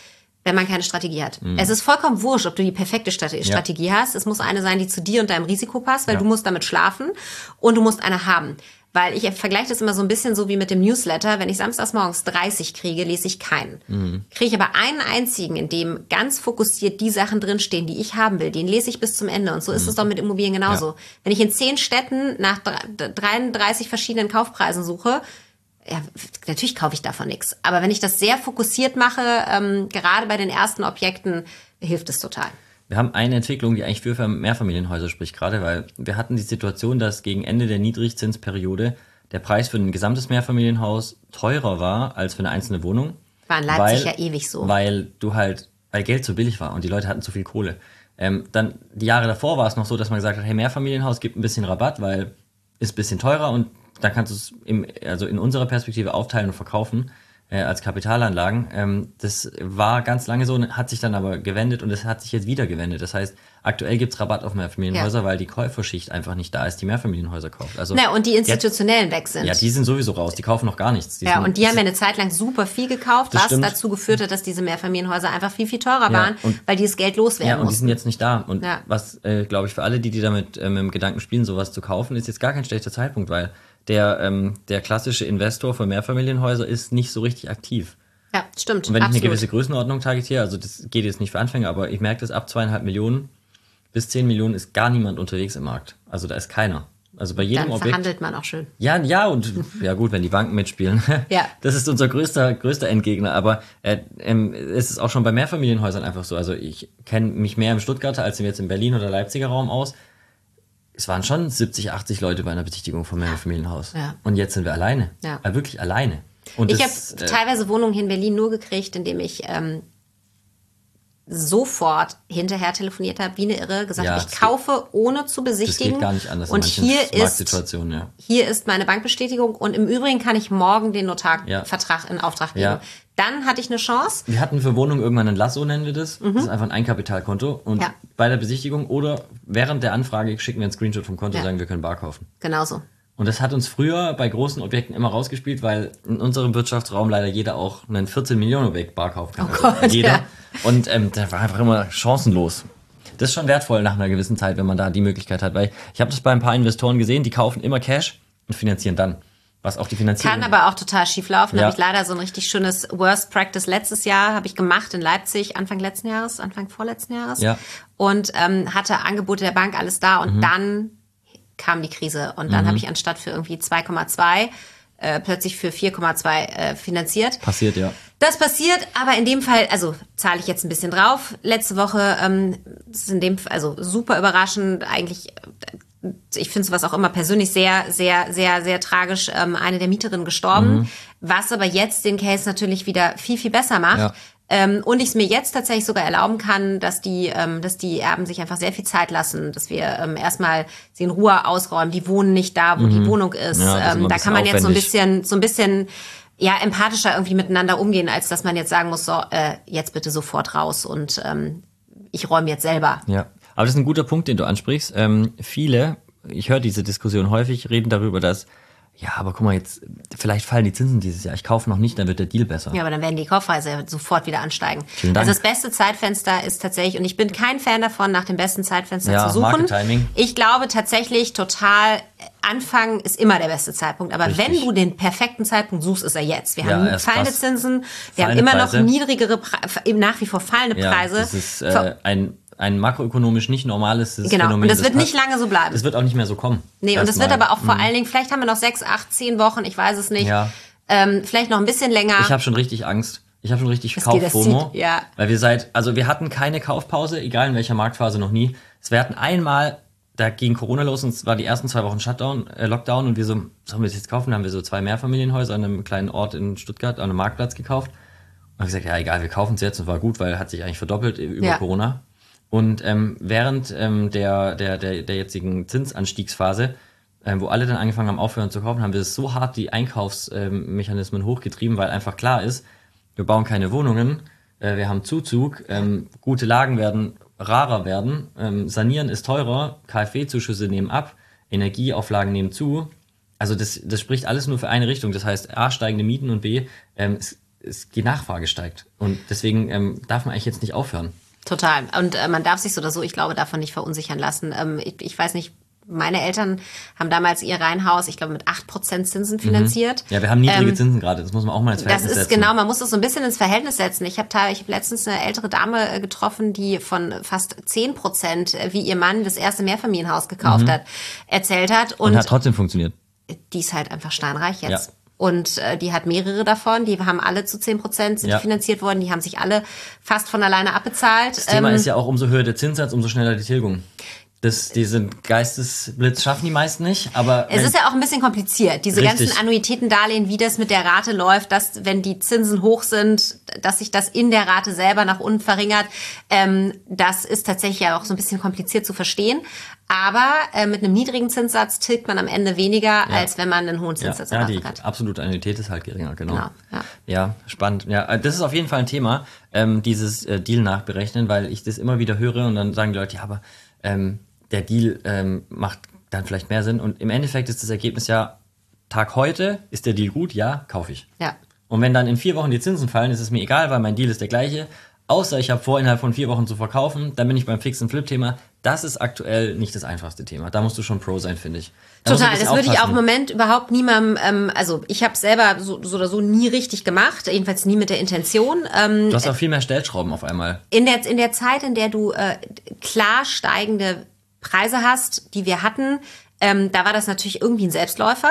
wenn man keine Strategie hat. Mhm. Es ist vollkommen wurscht, ob du die perfekte Strategie ja. hast. Es muss eine sein, die zu dir und deinem Risiko passt, weil ja. du musst damit schlafen und du musst eine haben. Weil ich vergleiche das immer so ein bisschen so wie mit dem Newsletter. Wenn ich samstags morgens dreißig kriege, lese ich keinen. Mhm. Kriege ich aber einen einzigen, in dem ganz fokussiert die Sachen drinstehen, die ich haben will. Den lese ich bis zum Ende. Und so mhm. ist es doch mit Immobilien genauso. Ja. Wenn ich in zehn Städten nach dreiunddreißig verschiedenen Kaufpreisen suche, ja, natürlich kaufe ich davon nichts. Aber wenn ich das sehr fokussiert mache, ähm, gerade bei den ersten Objekten, hilft es total. Wir haben eine Entwicklung, die eigentlich für Mehrfamilienhäuser spricht gerade, weil wir hatten die Situation, dass gegen Ende der Niedrigzinsperiode der Preis für ein gesamtes Mehrfamilienhaus teurer war als für eine einzelne Wohnung. War in Leipzig weil, ja ewig so. Weil du halt, weil Geld so billig war und die Leute hatten zu viel Kohle. Ähm, dann die Jahre davor war es noch so, dass man gesagt hat, hey, Mehrfamilienhaus gibt ein bisschen Rabatt, weil ist ein bisschen teurer und dann kannst du es im, also in unserer Perspektive aufteilen und verkaufen. Äh, als Kapitalanlagen. Ähm, das war ganz lange so, hat sich dann aber gewendet und es hat sich jetzt wieder gewendet. Das heißt, aktuell gibt's Rabatt auf Mehrfamilienhäuser, ja. weil die Käuferschicht einfach nicht da ist, die Mehrfamilienhäuser kauft. Also, Na, und die Institutionellen weg sind. Ja, die sind sowieso raus, die kaufen noch gar nichts. Die ja, sind, und die haben ja eine Zeit lang super viel gekauft, was stimmt. dazu geführt hat, dass diese Mehrfamilienhäuser einfach viel, viel teurer ja, waren, weil die das Geld loswerden Ja, und mussten. die sind jetzt nicht da. Und ja. was, äh, glaube ich, für alle, die, die damit äh, mit dem Gedanken spielen, sowas zu kaufen, ist jetzt gar kein schlechter Zeitpunkt, weil der, ähm, der klassische Investor für Mehrfamilienhäuser ist nicht so richtig aktiv. Ja, stimmt. Und wenn absolut. ich eine gewisse Größenordnung targetiere, also das geht jetzt nicht für Anfänger, aber ich merke das, ab zweieinhalb Millionen bis zehn Millionen ist gar niemand unterwegs im Markt. Also da ist keiner. Also bei jedem Dann Objekt. verhandelt man auch schön. Ja, ja, und ja gut, wenn die Banken mitspielen. Ja. Das ist unser größter, größter Endgegner. Aber äh, ähm, es ist auch schon bei Mehrfamilienhäusern einfach so. Also ich kenne mich mehr im Stuttgarter als jetzt im Berlin oder Leipziger Raum aus. Es waren schon siebzig, achtzig Leute bei einer Besichtigung vom Mehrfamilienhaus. Ja. Und jetzt sind wir alleine. Ja. Also wirklich alleine. Und ich habe äh, teilweise Wohnungen hier in Berlin nur gekriegt, indem ich ähm, sofort hinterher telefoniert habe, wie eine Irre, gesagt ja, habe, ich kaufe geht, ohne zu besichtigen. Das geht gar nicht anders und in hier ist, ja. hier ist meine Bankbestätigung und im Übrigen kann ich morgen den Notarvertrag ja. in Auftrag geben. Ja. Dann hatte ich eine Chance. Wir hatten für Wohnungen irgendwann ein Lasso, nennen wir das. Mhm. Das ist einfach ein Einkapitalkonto. Und ja. bei der Besichtigung oder während der Anfrage schicken wir einen Screenshot vom Konto und ja. sagen, wir können bar kaufen. Genauso. Und das hat uns früher bei großen Objekten immer rausgespielt, weil in unserem Wirtschaftsraum leider jeder auch einen vierzehn Millionen Objekt bar kaufen kann. Oh also Gott, jeder. Ja. Und ähm, das war einfach immer chancenlos. Das ist schon wertvoll nach einer gewissen Zeit, wenn man da die Möglichkeit hat. Weil ich habe das bei ein paar Investoren gesehen, die kaufen immer Cash und finanzieren dann. Was auch die Finanzierung... Kann aber auch total schief laufen. Ja. Da habe ich leider so ein richtig schönes Worst Practice letztes Jahr habe ich gemacht in Leipzig, Anfang letzten Jahres, Anfang vorletzten Jahres. Ja. Und ähm, hatte Angebote der Bank, alles da. Und Mhm. dann kam die Krise. Und dann Mhm. habe ich anstatt für irgendwie zwei Komma zwei äh, plötzlich für vier Komma zwei äh, finanziert. Passiert, ja. Das passiert, aber in dem Fall, also zahle ich jetzt ein bisschen drauf. Letzte Woche, ähm, das ist in dem also super überraschend, eigentlich, äh, ich finde sowas auch immer persönlich sehr, sehr, sehr, sehr tragisch, ähm, eine der Mieterinnen gestorben, Mhm. was aber jetzt den Case natürlich wieder viel, viel besser macht. Ja. Ähm, und ich es mir jetzt tatsächlich sogar erlauben kann, dass die, ähm, dass die Erben sich einfach sehr viel Zeit lassen, dass wir ähm, erstmal sie in Ruhe ausräumen. Die wohnen nicht da, wo Mhm. die Wohnung ist. Ja, das ist ähm, immer da ein kann man bisschen jetzt so ein aufwendig. bisschen, so ein bisschen ja empathischer irgendwie miteinander umgehen, als dass man jetzt sagen muss, so äh, jetzt bitte sofort raus und ähm, ich räume jetzt selber. Ja, aber das ist ein guter Punkt, den du ansprichst. Ähm, viele, ich höre diese Diskussion häufig, reden darüber, dass ja, aber guck mal, jetzt vielleicht fallen die Zinsen dieses Jahr. Ich kaufe noch nicht, dann wird der Deal besser. Ja, aber dann werden die Kaufpreise sofort wieder ansteigen. Vielen Dank. Also das beste Zeitfenster ist tatsächlich, und ich bin kein Fan davon, nach dem besten Zeitfenster Ja, zu suchen. Market Timing. Ich glaube tatsächlich total, Anfang ist immer der beste Zeitpunkt. Aber Richtig. wenn du den perfekten Zeitpunkt suchst, ist er jetzt. Wir Ja, haben erst fallende was. Zinsen, wir Fallende haben immer noch Preise. niedrigere, Pre eben nach wie vor fallende Ja, Preise. das ist äh, ein, ein makroökonomisch nicht normales Genau, Phänomen. und das wird passt- nicht lange so bleiben. Das wird auch nicht mehr so kommen. Nee, und das Erstmal. wird aber auch vor allen Dingen, vielleicht haben wir noch sechs, acht, zehn Wochen, ich weiß es nicht. Ja. Ähm, vielleicht noch ein bisschen länger. Ich habe schon richtig Angst. Ich habe schon richtig Das geht, das Kauffomo. zieht, ja. Weil wir seit, also wir hatten keine Kaufpause, egal in welcher Marktphase noch nie. Wir hatten einmal, da ging Corona los und es war die ersten zwei Wochen Shutdown, äh, Lockdown und wir so, sollen wir das jetzt kaufen? Da haben wir so zwei Mehrfamilienhäuser an einem kleinen Ort in Stuttgart, an einem Marktplatz gekauft. Und habe gesagt, ja egal, wir kaufen es jetzt und war gut, weil hat sich eigentlich verdoppelt über Ja. Corona. Und ähm, während ähm, der, der, der, der jetzigen Zinsanstiegsphase, ähm, wo alle dann angefangen haben aufhören zu kaufen, haben wir es so hart die Einkaufsmechanismen ähm, hochgetrieben, weil einfach klar ist, wir bauen keine Wohnungen, äh, wir haben Zuzug, ähm, gute Lagen werden rarer werden, ähm, sanieren ist teurer, KfW-Zuschüsse nehmen ab, Energieauflagen nehmen zu. Also das, das spricht alles nur für eine Richtung. Das heißt, A, steigende Mieten und B, ähm, es, es, die Nachfrage steigt. Und deswegen ähm, darf man eigentlich jetzt nicht aufhören. Total. Und äh, man darf sich so oder so, ich glaube, davon nicht verunsichern lassen. Ähm, ich, ich weiß nicht, meine Eltern haben damals ihr Reihenhaus, ich glaube, mit acht Prozent Zinsen finanziert. Ja, wir haben niedrige ähm, Zinsen gerade, das muss man auch mal ins Verhältnis setzen. Das ist setzen. Genau, man muss das so ein bisschen ins Verhältnis setzen. Ich habe ich hab letztens eine ältere Dame getroffen, die von fast zehn Prozent, wie ihr Mann das erste Mehrfamilienhaus gekauft mhm. hat, erzählt hat. Und, und hat trotzdem funktioniert. Die ist halt einfach steinreich jetzt. Ja. Und äh, die hat mehrere davon, die haben alle zu zehn Prozent sind ja. finanziert worden, die haben sich alle fast von alleine abbezahlt. Das Thema ähm, ist ja auch, umso höher der Zinssatz, umso schneller die Tilgung. Das, diesen Geistesblitz schaffen die meisten nicht, aber... Es ist ja auch ein bisschen kompliziert, diese richtig. ganzen Annuitätendarlehen, wie das mit der Rate läuft, dass, wenn die Zinsen hoch sind, dass sich das in der Rate selber nach unten verringert. Ähm, das ist tatsächlich ja auch so ein bisschen kompliziert zu verstehen. Aber äh, mit einem niedrigen Zinssatz tilgt man am Ende weniger, ja. als wenn man einen hohen Zinssatz ja, ja, die hat. Absolute Annuität ist halt geringer, genau. genau ja. ja, spannend. Ja, das ist auf jeden Fall ein Thema, ähm, dieses äh, Deal nachberechnen, weil ich das immer wieder höre und dann sagen die Leute, ja, aber ähm, der Deal ähm, macht dann vielleicht mehr Sinn. Und im Endeffekt ist das Ergebnis ja, Tag heute, ist der Deal gut? Ja, kaufe ich. Ja. Und wenn dann in vier Wochen die Zinsen fallen, ist es mir egal, weil mein Deal ist der gleiche. Außer ich habe vor, innerhalb von vier Wochen zu verkaufen, dann bin ich beim Fix-and-Flip-Thema. Das ist aktuell nicht das einfachste Thema. Da musst du schon Pro sein, finde ich. Da Total, das würde ich auch im Moment überhaupt niemandem, ähm, also ich habe selber so, so oder so nie richtig gemacht, jedenfalls nie mit der Intention. Ähm, du hast auch viel mehr Stellschrauben auf einmal. In der, in der Zeit, in der du äh, klar steigende Preise hast, die wir hatten, ähm, da war das natürlich irgendwie ein Selbstläufer,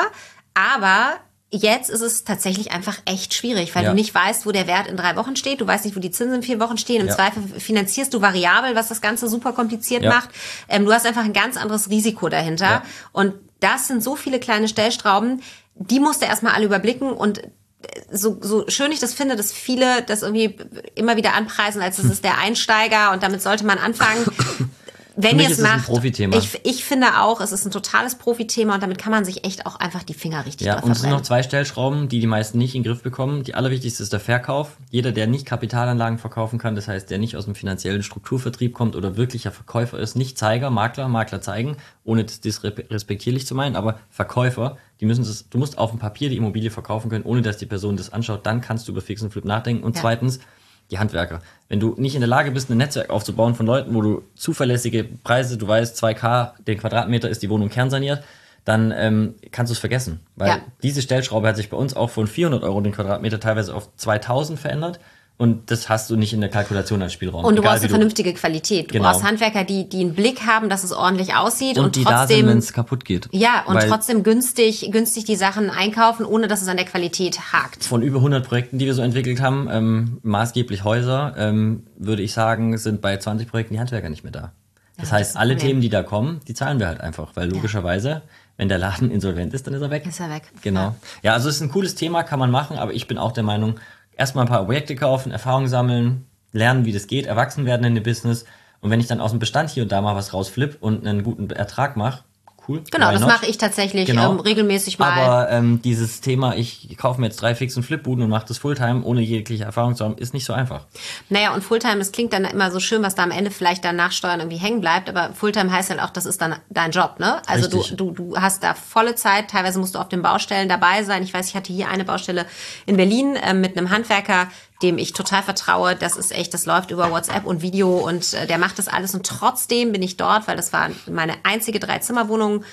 aber jetzt ist es tatsächlich einfach echt schwierig, weil ja. du nicht weißt, wo der Wert in drei Wochen steht, du weißt nicht, wo die Zinsen in vier Wochen stehen, im ja. Zweifel finanzierst du variabel, was das Ganze super kompliziert ja. macht. Ähm, du hast einfach ein ganz anderes Risiko dahinter ja. und das sind so viele kleine Stellschrauben, die musst du erstmal alle überblicken und so, so schön ich das finde, dass viele das irgendwie immer wieder anpreisen, als es ist der Einsteiger und damit sollte man anfangen. Wenn ihr es macht, ein Profithema. Ich, ich finde auch, es ist ein totales Profithema und damit kann man sich echt auch einfach die Finger richtig ja, drauf und es sind verbrennen. noch zwei Stellschrauben, die die meisten nicht in den Griff bekommen. Die allerwichtigste ist der Verkauf. Jeder, der nicht Kapitalanlagen verkaufen kann, das heißt, der nicht aus dem finanziellen Strukturvertrieb kommt oder wirklicher Verkäufer ist, nicht Zeiger, Makler, Makler zeigen, ohne das disrespektierlich zu meinen, aber Verkäufer, die müssen das, du musst auf dem Papier die Immobilie verkaufen können, ohne dass die Person das anschaut, dann kannst du über Fix und Flip nachdenken. Und ja. zweitens, die Handwerker. Wenn du nicht in der Lage bist, ein Netzwerk aufzubauen von Leuten, wo du zuverlässige Preise, du weißt, zwei K den Quadratmeter ist die Wohnung kernsaniert, dann ähm, kannst du es vergessen. Weil ja. diese Stellschraube hat sich bei uns auch von vierhundert Euro den Quadratmeter teilweise auf zweitausend verändert. Und das hast du nicht in der Kalkulation als Spielraum. Und du Egal, brauchst eine vernünftige Qualität. Du genau. brauchst Handwerker, die, die einen Blick haben, dass es ordentlich aussieht. Und, und die trotzdem, da sind, wenn es kaputt geht. Ja, und Weil trotzdem günstig, günstig die Sachen einkaufen, ohne dass es an der Qualität hakt. Von über hundert Projekten, die wir so entwickelt haben, ähm, maßgeblich Häuser, ähm, würde ich sagen, sind bei zwanzig Projekten die Handwerker nicht mehr da. Das ja, heißt, das alle Themen, die da kommen, die zahlen wir halt einfach. Weil logischerweise, ja. wenn der Laden insolvent ist, dann ist er weg. Ist er weg. Genau. Ja, ja also es ist ein cooles Thema, kann man machen, aber ich bin auch der Meinung, erstmal ein paar Objekte kaufen, Erfahrung sammeln, lernen, wie das geht, erwachsen werden in dem Business. Und wenn ich dann aus dem Bestand hier und da mal was rausflippe und einen guten Ertrag mache, cool. Genau, das mache ich tatsächlich genau. ähm, regelmäßig mal. Aber ähm, dieses Thema, ich kaufe mir jetzt drei Fix- und Flip-Buden und mache das Fulltime, ohne jegliche Erfahrung zu haben, ist nicht so einfach. Naja, und Fulltime, das klingt dann immer so schön, was da am Ende vielleicht dann nach Steuern irgendwie hängen bleibt, aber Fulltime heißt halt auch, das ist dann dein Job, ne? Also du, du, du hast da volle Zeit, teilweise musst du auf den Baustellen dabei sein. Ich weiß, ich hatte hier eine Baustelle in Berlin äh, mit einem Handwerker, dem ich total vertraue. Das ist echt, das läuft über WhatsApp und Video und äh, der macht das alles und trotzdem bin ich dort, weil das war meine einzige Drei-Zimmer-Wohnung.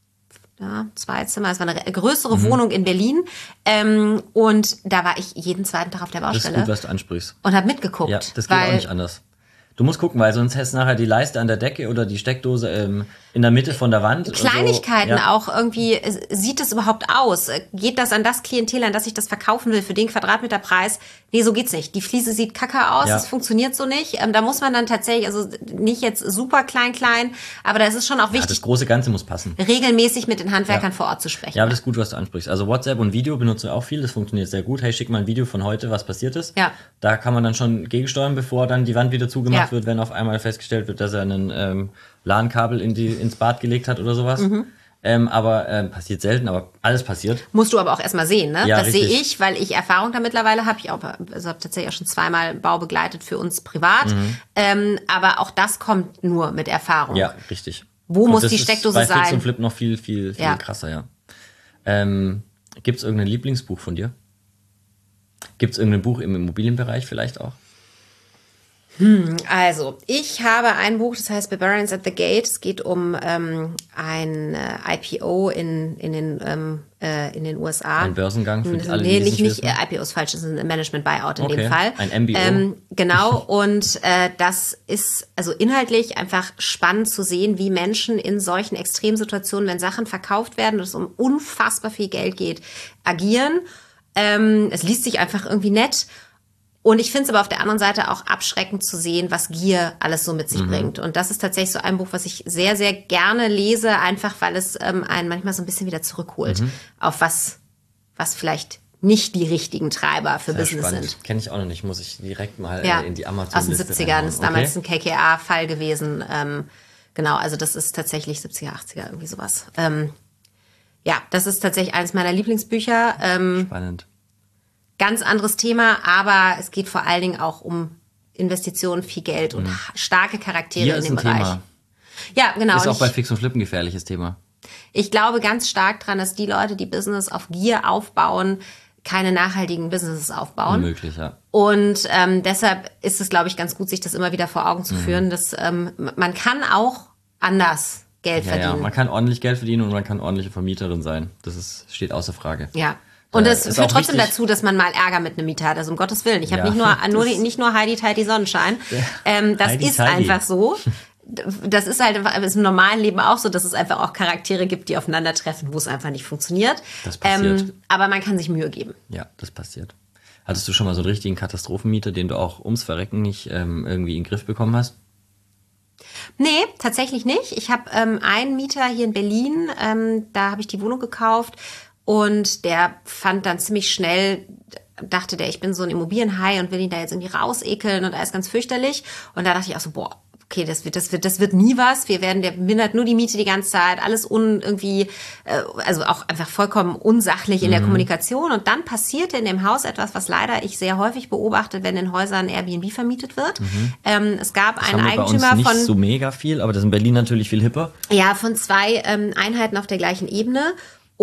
Ja, zwei Zimmer, es war eine größere mhm. Wohnung in Berlin ähm, und da war ich jeden zweiten Tag auf der Baustelle. Das ist gut, was du ansprichst. Und habe mitgeguckt. Ja, das geht auch nicht anders. Du musst gucken, weil sonst hast du nachher die Leiste an der Decke oder die Steckdose ähm, in der Mitte von der Wand. Kleinigkeiten so. Ja. auch irgendwie. Sieht das überhaupt aus? Geht das an das Klientel, an das ich das verkaufen will, für den Quadratmeterpreis? Nee, so geht's nicht. Die Fliese sieht kacke aus, ja. das funktioniert so nicht. Ähm, da muss man dann tatsächlich, also nicht jetzt super klein, klein, aber da ist es schon auch wichtig. Ja, das große Ganze muss passen. Regelmäßig mit den Handwerkern ja. vor Ort zu sprechen. Ja, aber das ist gut, was du ansprichst. Also WhatsApp und Video benutzen wir auch viel, das funktioniert sehr gut. Hey, schick mal ein Video von heute, was passiert ist. Ja. Da kann man dann schon gegensteuern, bevor dann die Wand wieder zugemacht ja. wird, wenn auf einmal festgestellt wird, dass er einen ähm, LAN-Kabel in die, ins Bad gelegt hat oder sowas. Mhm. Ähm, aber ähm, passiert selten, aber alles passiert. Musst du aber auch erstmal sehen, ne? Ja, das sehe ich, weil ich Erfahrung da mittlerweile habe. Ich auch, also habe tatsächlich auch schon zweimal Bau begleitet für uns privat. Mhm. Ähm, aber auch das kommt nur mit Erfahrung. Ja, richtig. Wo und muss die Steckdose bei sein? Fix und Flip noch viel, viel, viel ja. krasser, ja. Ähm, Gibt es irgendein Lieblingsbuch von dir? Gibt es irgendein Buch im Immobilienbereich vielleicht auch? Hm, also, ich habe ein Buch, das heißt Barbarians at the Gate. Es geht um ähm, ein äh, I P O in, in, den, ähm, äh, in den U S A. Ein Börsengang für also, alle, nee, die nicht, nicht nicht äh, I P O ist falsch, das ist ein Management Buyout in okay. dem Fall. Ein M B O. Ähm, genau, und äh, das ist also inhaltlich einfach spannend zu sehen, wie Menschen in solchen Extremsituationen, wenn Sachen verkauft werden und es um unfassbar viel Geld geht, agieren. Ähm, es liest sich einfach irgendwie nett. Und ich finde es aber auf der anderen Seite auch abschreckend zu sehen, was Gier alles so mit sich mhm. bringt. Und das ist tatsächlich so ein Buch, was ich sehr, sehr gerne lese, einfach weil es ähm, einen manchmal so ein bisschen wieder zurückholt mhm. auf was, was vielleicht nicht die richtigen Treiber für sehr Business spannend. Sind. Kenne ich auch noch nicht, muss ich direkt mal ja, äh, in die Amazon-Liste aus den siebzigern, ist damals okay. ein K K A-Fall gewesen. Ähm, genau, also das ist tatsächlich siebziger, achtziger, irgendwie sowas. Ähm, ja, das ist tatsächlich eines meiner Lieblingsbücher. Ähm, Spannend. Ganz anderes Thema, aber es geht vor allen Dingen auch um Investitionen, viel Geld und mhm. starke Charaktere Gier in ist dem ein Bereich. Thema. Ja, genau. Ist auch ich, bei Fix und Flip ein gefährliches Thema. Ich glaube ganz stark dran, dass die Leute, die Business auf Gier aufbauen, keine nachhaltigen Businesses aufbauen. Unmöglich, ja. Und ähm, deshalb ist es, glaube ich, ganz gut, sich das immer wieder vor Augen zu führen, mhm. dass ähm, man kann auch anders Geld ja, verdienen. Ja, man kann ordentlich Geld verdienen und man kann ordentliche Vermieterin sein. Das ist, steht außer Frage. Ja. Und das äh, führt trotzdem dazu, dass man mal Ärger mit einem Mieter hat. Also um Gottes Willen. Ich habe ja, nicht nur, nur nicht nur Heidi Tidy Sonnenschein. Ähm, das Heidi ist Tidy. Einfach so. Das ist halt ist im normalen Leben auch so, dass es einfach auch Charaktere gibt, die aufeinandertreffen, wo es einfach nicht funktioniert. Das passiert. Ähm, aber man kann sich Mühe geben. Ja, das passiert. Hattest du schon mal so einen richtigen Katastrophenmieter, den du auch ums Verrecken nicht ähm, irgendwie in den Griff bekommen hast? Nee, tatsächlich nicht. Ich habe ähm, einen Mieter hier in Berlin, ähm, da habe ich die Wohnung gekauft. Und der fand dann ziemlich schnell, dachte der, ich bin so ein Immobilienhai und will ihn da jetzt irgendwie rausekeln und alles ganz fürchterlich. Und da dachte ich auch so, boah, okay, das wird, das wird, das wird nie was. Wir werden, der mindert nur die Miete die ganze Zeit, alles un, irgendwie, äh, also auch einfach vollkommen unsachlich in mhm. der Kommunikation. Und dann passierte in dem Haus etwas, was leider ich sehr häufig beobachte, wenn in Häusern Airbnb vermietet wird. Mhm. Ähm, es gab das einen haben wir Eigentümer bei uns nicht von so mega viel, aber das ist in Berlin natürlich viel hipper. Ja, von zwei ähm, Einheiten auf der gleichen Ebene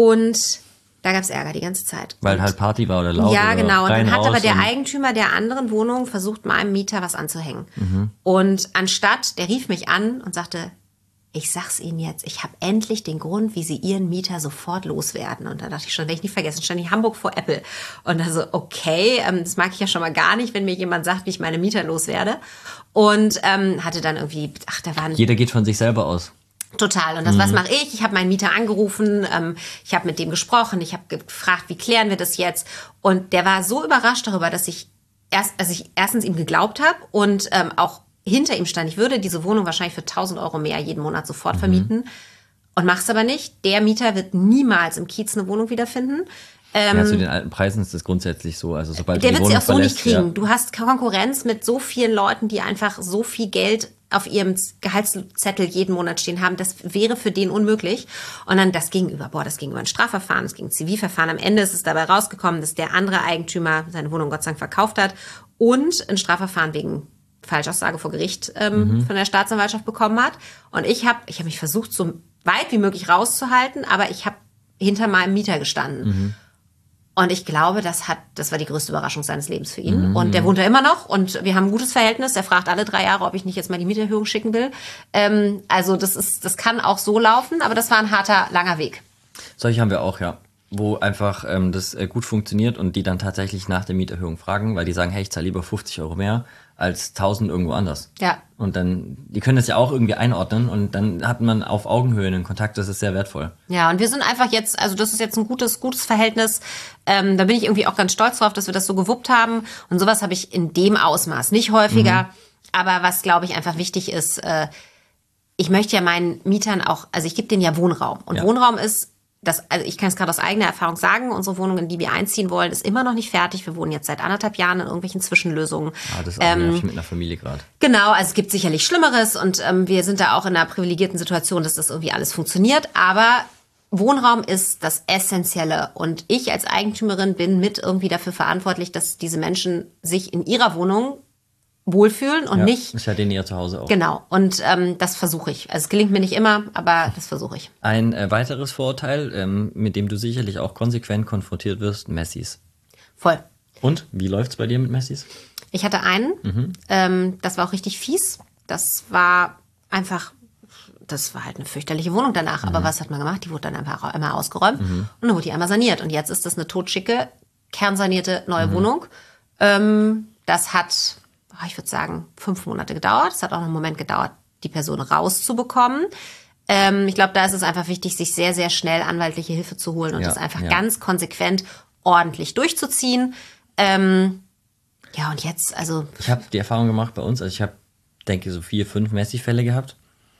und da gab es Ärger die ganze Zeit. Weil und halt Party war oder laut. Ja, oder genau. Und dann hat aber der und Eigentümer der anderen Wohnung versucht, meinem Mieter was anzuhängen. Mhm. Und anstatt, der rief mich an und sagte, ich sag's Ihnen jetzt, ich habe endlich den Grund, wie Sie Ihren Mieter sofort loswerden. Und da dachte ich schon, werde ich nicht vergessen, stand ich Hamburg vor Apple. Und da so, okay, ähm, das mag ich ja schon mal gar nicht, wenn mir jemand sagt, wie ich meine Mieter loswerde. Und ähm, hatte dann irgendwie, ach, da waren... Jeder geht von sich selber aus. Total. Und das, mhm. was mache ich? Ich habe meinen Mieter angerufen, ähm, ich habe mit dem gesprochen, ich habe gefragt, wie klären wir das jetzt? Und der war so überrascht darüber, dass ich erst, also ich erstens ihm geglaubt habe und ähm, auch hinter ihm stand. Ich würde diese Wohnung wahrscheinlich für tausend Euro mehr jeden Monat sofort mhm. vermieten und mach's aber nicht. Der Mieter wird niemals im Kiez eine Wohnung wiederfinden. Ähm, ja, zu den alten Preisen ist das grundsätzlich so. Also sobald der du die wird sie auch so verlässt, nicht kriegen. Ja. Du hast Konkurrenz mit so vielen Leuten, die einfach so viel Geld auf ihrem Gehaltszettel jeden Monat stehen haben. Das wäre für den unmöglich. Und dann das Gegenüber, boah, das gegenüber ein Strafverfahren, das gegen ein Zivilverfahren. Am Ende ist es dabei rausgekommen, dass der andere Eigentümer seine Wohnung Gott sei Dank verkauft hat und ein Strafverfahren wegen Falschaussage vor Gericht ähm, mhm. von der Staatsanwaltschaft bekommen hat. Und ich habe ich hab mich versucht, so weit wie möglich rauszuhalten, aber ich habe hinter meinem Mieter gestanden. Mhm. Und ich glaube, das hat, das war die größte Überraschung seines Lebens für ihn. Mhm. Und der wohnt da immer noch und wir haben ein gutes Verhältnis. Er fragt alle drei Jahre, ob ich nicht jetzt mal die Mieterhöhung schicken will. Ähm, also das ist, das kann auch so laufen, aber das war ein harter, langer Weg. Solche haben wir auch, ja. Wo einfach ähm, das äh, gut funktioniert und die dann tatsächlich nach der Mieterhöhung fragen, weil die sagen, hey, ich zahle lieber fünfzig Euro mehr als tausend irgendwo anders. Ja. Und dann, die können das ja auch irgendwie einordnen und dann hat man auf Augenhöhe einen Kontakt, das ist sehr wertvoll. Ja, und wir sind einfach jetzt, also das ist jetzt ein gutes, gutes Verhältnis. Ähm, da bin ich irgendwie auch ganz stolz drauf, dass wir das so gewuppt haben. Und sowas habe ich in dem Ausmaß, nicht häufiger. Mhm. Aber was, glaube ich, einfach wichtig ist, äh, ich möchte ja meinen Mietern auch, also ich gebe denen ja Wohnraum. Und ja. Wohnraum ist, das, also ich kann es gerade aus eigener Erfahrung sagen, unsere Wohnung, in die wir einziehen wollen, ist immer noch nicht fertig. Wir wohnen jetzt seit anderthalb Jahren in irgendwelchen Zwischenlösungen. Ah, das ist auch ähm, nervig mit einer Familie gerade. Genau, also es gibt sicherlich Schlimmeres und ähm, wir sind da auch in einer privilegierten Situation, dass das irgendwie alles funktioniert. Aber Wohnraum ist das Essentielle und ich als Eigentümerin bin mit irgendwie dafür verantwortlich, dass diese Menschen sich in ihrer Wohnung wohlfühlen und ja, nicht... ist ja denen ihr Zuhause auch. Genau, und ähm, das versuche ich. Also es gelingt mir nicht immer, aber das versuche ich. Ein äh, weiteres Vorurteil, ähm, mit dem du sicherlich auch konsequent konfrontiert wirst, Messis. Voll. Und wie läuft's bei dir mit Messis? Ich hatte einen, mhm. ähm, das war auch richtig fies. Das war einfach, das war halt eine fürchterliche Wohnung danach. Mhm. Aber was hat man gemacht? Die wurde dann einfach einmal ausgeräumt mhm. und dann wurde die einmal saniert. Und jetzt ist das eine totschicke, kernsanierte neue mhm. Wohnung. Ähm, das hat, ich würde sagen, fünf Monate gedauert. Es hat auch noch einen Moment gedauert, die Person rauszubekommen. Ähm, ich glaube, da ist es einfach wichtig, sich sehr, sehr schnell anwaltliche Hilfe zu holen und ja, das einfach ja. ganz konsequent ordentlich durchzuziehen. Ähm, ja, und jetzt, also... Ich habe die Erfahrung gemacht bei uns, also ich habe, denke so vier, fünf Messi-Fälle gehabt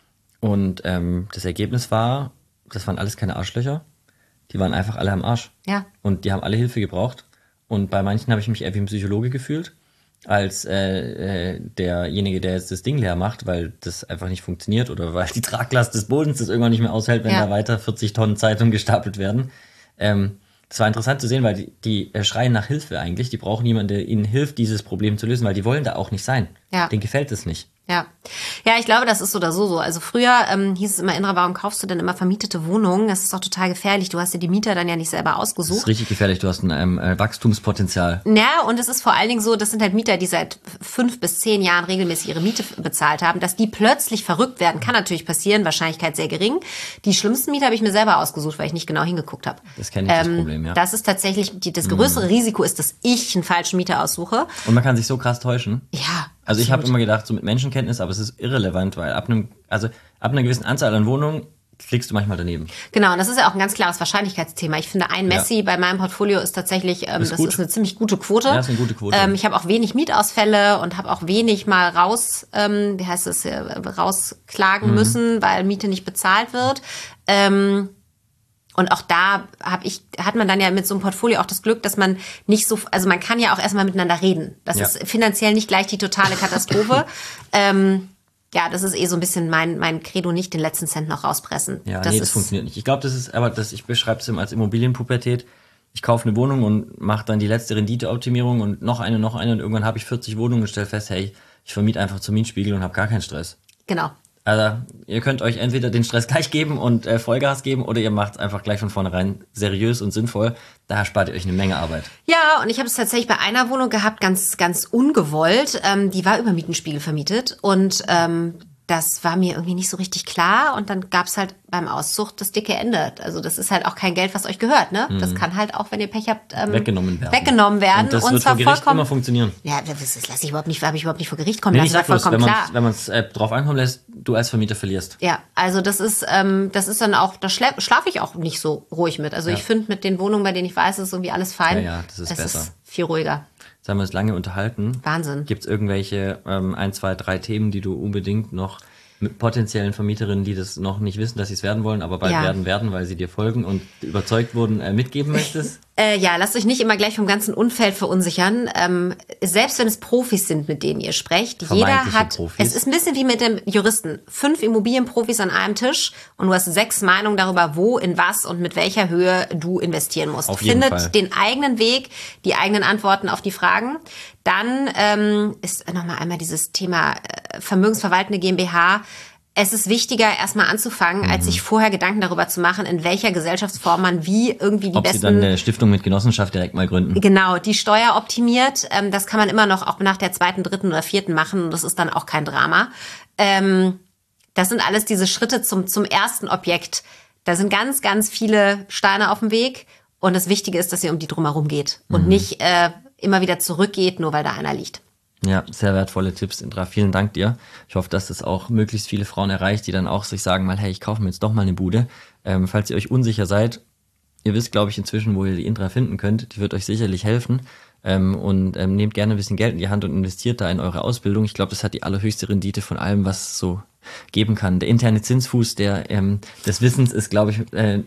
und ähm, das Ergebnis war, das waren alles keine Arschlöcher, die waren einfach alle am Arsch. Ja. Und die haben alle Hilfe gebraucht und bei manchen habe ich mich eher wie ein Psychologe gefühlt, als äh, äh, derjenige, der jetzt das Ding leer macht, weil das einfach nicht funktioniert oder weil die Traglast des Bodens das irgendwann nicht mehr aushält, wenn ja. da weiter vierzig Tonnen Zeitung gestapelt werden. Ähm, das war interessant zu sehen, weil die, die äh, schreien nach Hilfe eigentlich. Die brauchen jemanden, der ihnen hilft, dieses Problem zu lösen, weil die wollen da auch nicht sein. Ja. Denen gefällt es nicht. Ja, ja, ich glaube, das ist so oder so so. Also früher ähm, hieß es immer, Indra, warum kaufst du denn immer vermietete Wohnungen? Das ist doch total gefährlich. Du hast dir die Mieter dann ja nicht selber ausgesucht. Das ist richtig gefährlich. Du hast ein ähm, äh, Wachstumspotenzial. Ja, und es ist vor allen Dingen so, das sind halt Mieter, die seit fünf bis zehn Jahren regelmäßig ihre Miete bezahlt haben. Dass die plötzlich verrückt werden, kann natürlich passieren. Wahrscheinlichkeit sehr gering. Die schlimmsten Mieter habe ich mir selber ausgesucht, weil ich nicht genau hingeguckt habe. Das kenne ich, ähm, das Problem, ja. Das ist tatsächlich, die, das größere mhm. Risiko ist, dass ich einen falschen Mieter aussuche. Und man kann sich so krass täuschen. Ja. Also ich habe immer gedacht, so mit Menschenkenntnis, aber es ist irrelevant, weil ab einem, also ab einer gewissen Anzahl an Wohnungen klickst du manchmal daneben. Genau, und das ist ja auch ein ganz klares Wahrscheinlichkeitsthema. Ich finde, ein Messi ja. bei meinem Portfolio ist tatsächlich, ähm, ist das gut. ist eine ziemlich gute Quote. Ja, ist eine gute Quote. Ähm, ich habe auch wenig Mietausfälle und habe auch wenig mal raus, ähm, wie heißt es, äh, rausklagen mhm. müssen, weil Miete nicht bezahlt wird. Ähm, Und auch da hab ich, hat man dann ja mit so einem Portfolio auch das Glück, dass man nicht so, also man kann ja auch erstmal miteinander reden. Das ja. ist finanziell nicht gleich die totale Katastrophe. ähm, ja, das ist eh so ein bisschen mein, mein Credo, nicht den letzten Cent noch rauspressen. Ja, das nee, das funktioniert nicht. Ich glaube, das ist, aber das, ich beschreibe es immer als Immobilienpubertät. Ich kaufe eine Wohnung und mache dann die letzte Renditeoptimierung und noch eine, noch eine und irgendwann habe ich vierzig Wohnungen und stelle fest, hey, ich vermiete einfach zum Mietspiegel und habe gar keinen Stress. Genau. Also ihr könnt euch entweder den Stress gleich geben und äh, Vollgas geben oder ihr macht es einfach gleich von vornherein seriös und sinnvoll. Da spart ihr euch eine Menge Arbeit. Ja, und ich habe es tatsächlich bei einer Wohnung gehabt, ganz ganz ungewollt. Ähm, die war über Mietenspiegel vermietet und ähm, das war mir irgendwie nicht so richtig klar. Und dann gab's halt beim Auszug das dicke Ende. Also das ist halt auch kein Geld, was euch gehört, ne? Mhm. Das kann halt auch, wenn ihr Pech habt, ähm, weggenommen werden. Weggenommen werden. Und das und wird zwar vor Gericht vollkommen, immer funktionieren. Ja, das, das lasse ich überhaupt nicht, habe ich überhaupt nicht vor Gericht kommen nee, lassen. Das ist vollkommen bloß, klar. Wenn man es äh, drauf ankommen lässt, du als Vermieter verlierst. Ja, also das ist, ähm, das ist dann auch, da schlafe ich auch nicht so ruhig mit. Also ja. ich finde mit den Wohnungen, bei denen ich weiß, ist irgendwie alles fein. Ja, ja, das ist es besser. Ist viel ruhiger. Jetzt haben wir uns lange unterhalten. Wahnsinn. Gibt es irgendwelche ähm, ein, zwei, drei Themen, die du unbedingt noch mit potenziellen Vermieterinnen, die das noch nicht wissen, dass sie es werden wollen, aber bald ja. werden werden, weil sie dir folgen und überzeugt wurden, äh, mitgeben möchtest? Äh, ja, lasst euch nicht immer gleich vom ganzen Umfeld verunsichern. Ähm, selbst wenn es Profis sind, mit denen ihr sprecht, jeder hat, Profis. Es ist ein bisschen wie mit dem Juristen. Fünf Immobilienprofis an einem Tisch und du hast sechs Meinungen darüber, wo, in was und mit welcher Höhe du investieren musst. Auf jeden Findet Fall. den eigenen Weg, die eigenen Antworten auf die Fragen. Dann ähm, ist nochmal einmal dieses Thema äh, vermögensverwaltende GmbH. Es ist wichtiger, erstmal anzufangen, mhm. als sich vorher Gedanken darüber zu machen, in welcher Gesellschaftsform man wie irgendwie die Ob besten... sie dann eine Stiftung mit Genossenschaft direkt mal gründen. Genau, die Steuer optimiert. Ähm, das kann man immer noch auch nach der zweiten, dritten oder vierten machen. Und das ist dann auch kein Drama. Ähm, das sind alles diese Schritte zum, zum ersten Objekt. Da sind ganz, ganz viele Steine auf dem Weg. Und das Wichtige ist, dass ihr um die drumherum geht. Und mhm. nicht äh, immer wieder zurückgeht, nur weil da einer liegt. Ja, sehr wertvolle Tipps, Indra. Vielen Dank dir. Ich hoffe, dass das auch möglichst viele Frauen erreicht, die dann auch sich sagen mal, hey, ich kaufe mir jetzt doch mal eine Bude. Ähm, falls ihr euch unsicher seid, ihr wisst, glaube ich, inzwischen, wo ihr die Indra finden könnt. Die wird euch sicherlich helfen. Ähm, und ähm, nehmt gerne ein bisschen Geld in die Hand und investiert da in eure Ausbildung. Ich glaube, das hat die allerhöchste Rendite von allem, was es so geben kann. Der interne Zinsfuß der, ähm, des Wissens ist, glaube ich, äh,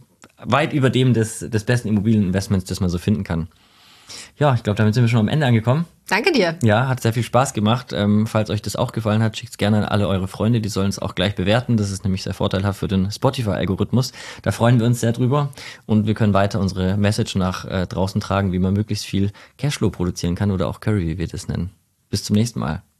weit über dem des, des besten Immobilieninvestments, das man so finden kann. Ja, ich glaube, damit sind wir schon am Ende angekommen. Danke dir. Ja, hat sehr viel Spaß gemacht. Ähm, falls euch das auch gefallen hat, schickt es gerne an alle eure Freunde. Die sollen es auch gleich bewerten. Das ist nämlich sehr vorteilhaft für den Spotify-Algorithmus. Da freuen wir uns sehr drüber. Und wir können weiter unsere Message nach äh, draußen tragen, wie man möglichst viel Cashflow produzieren kann oder auch Curry, wie wir das nennen. Bis zum nächsten Mal.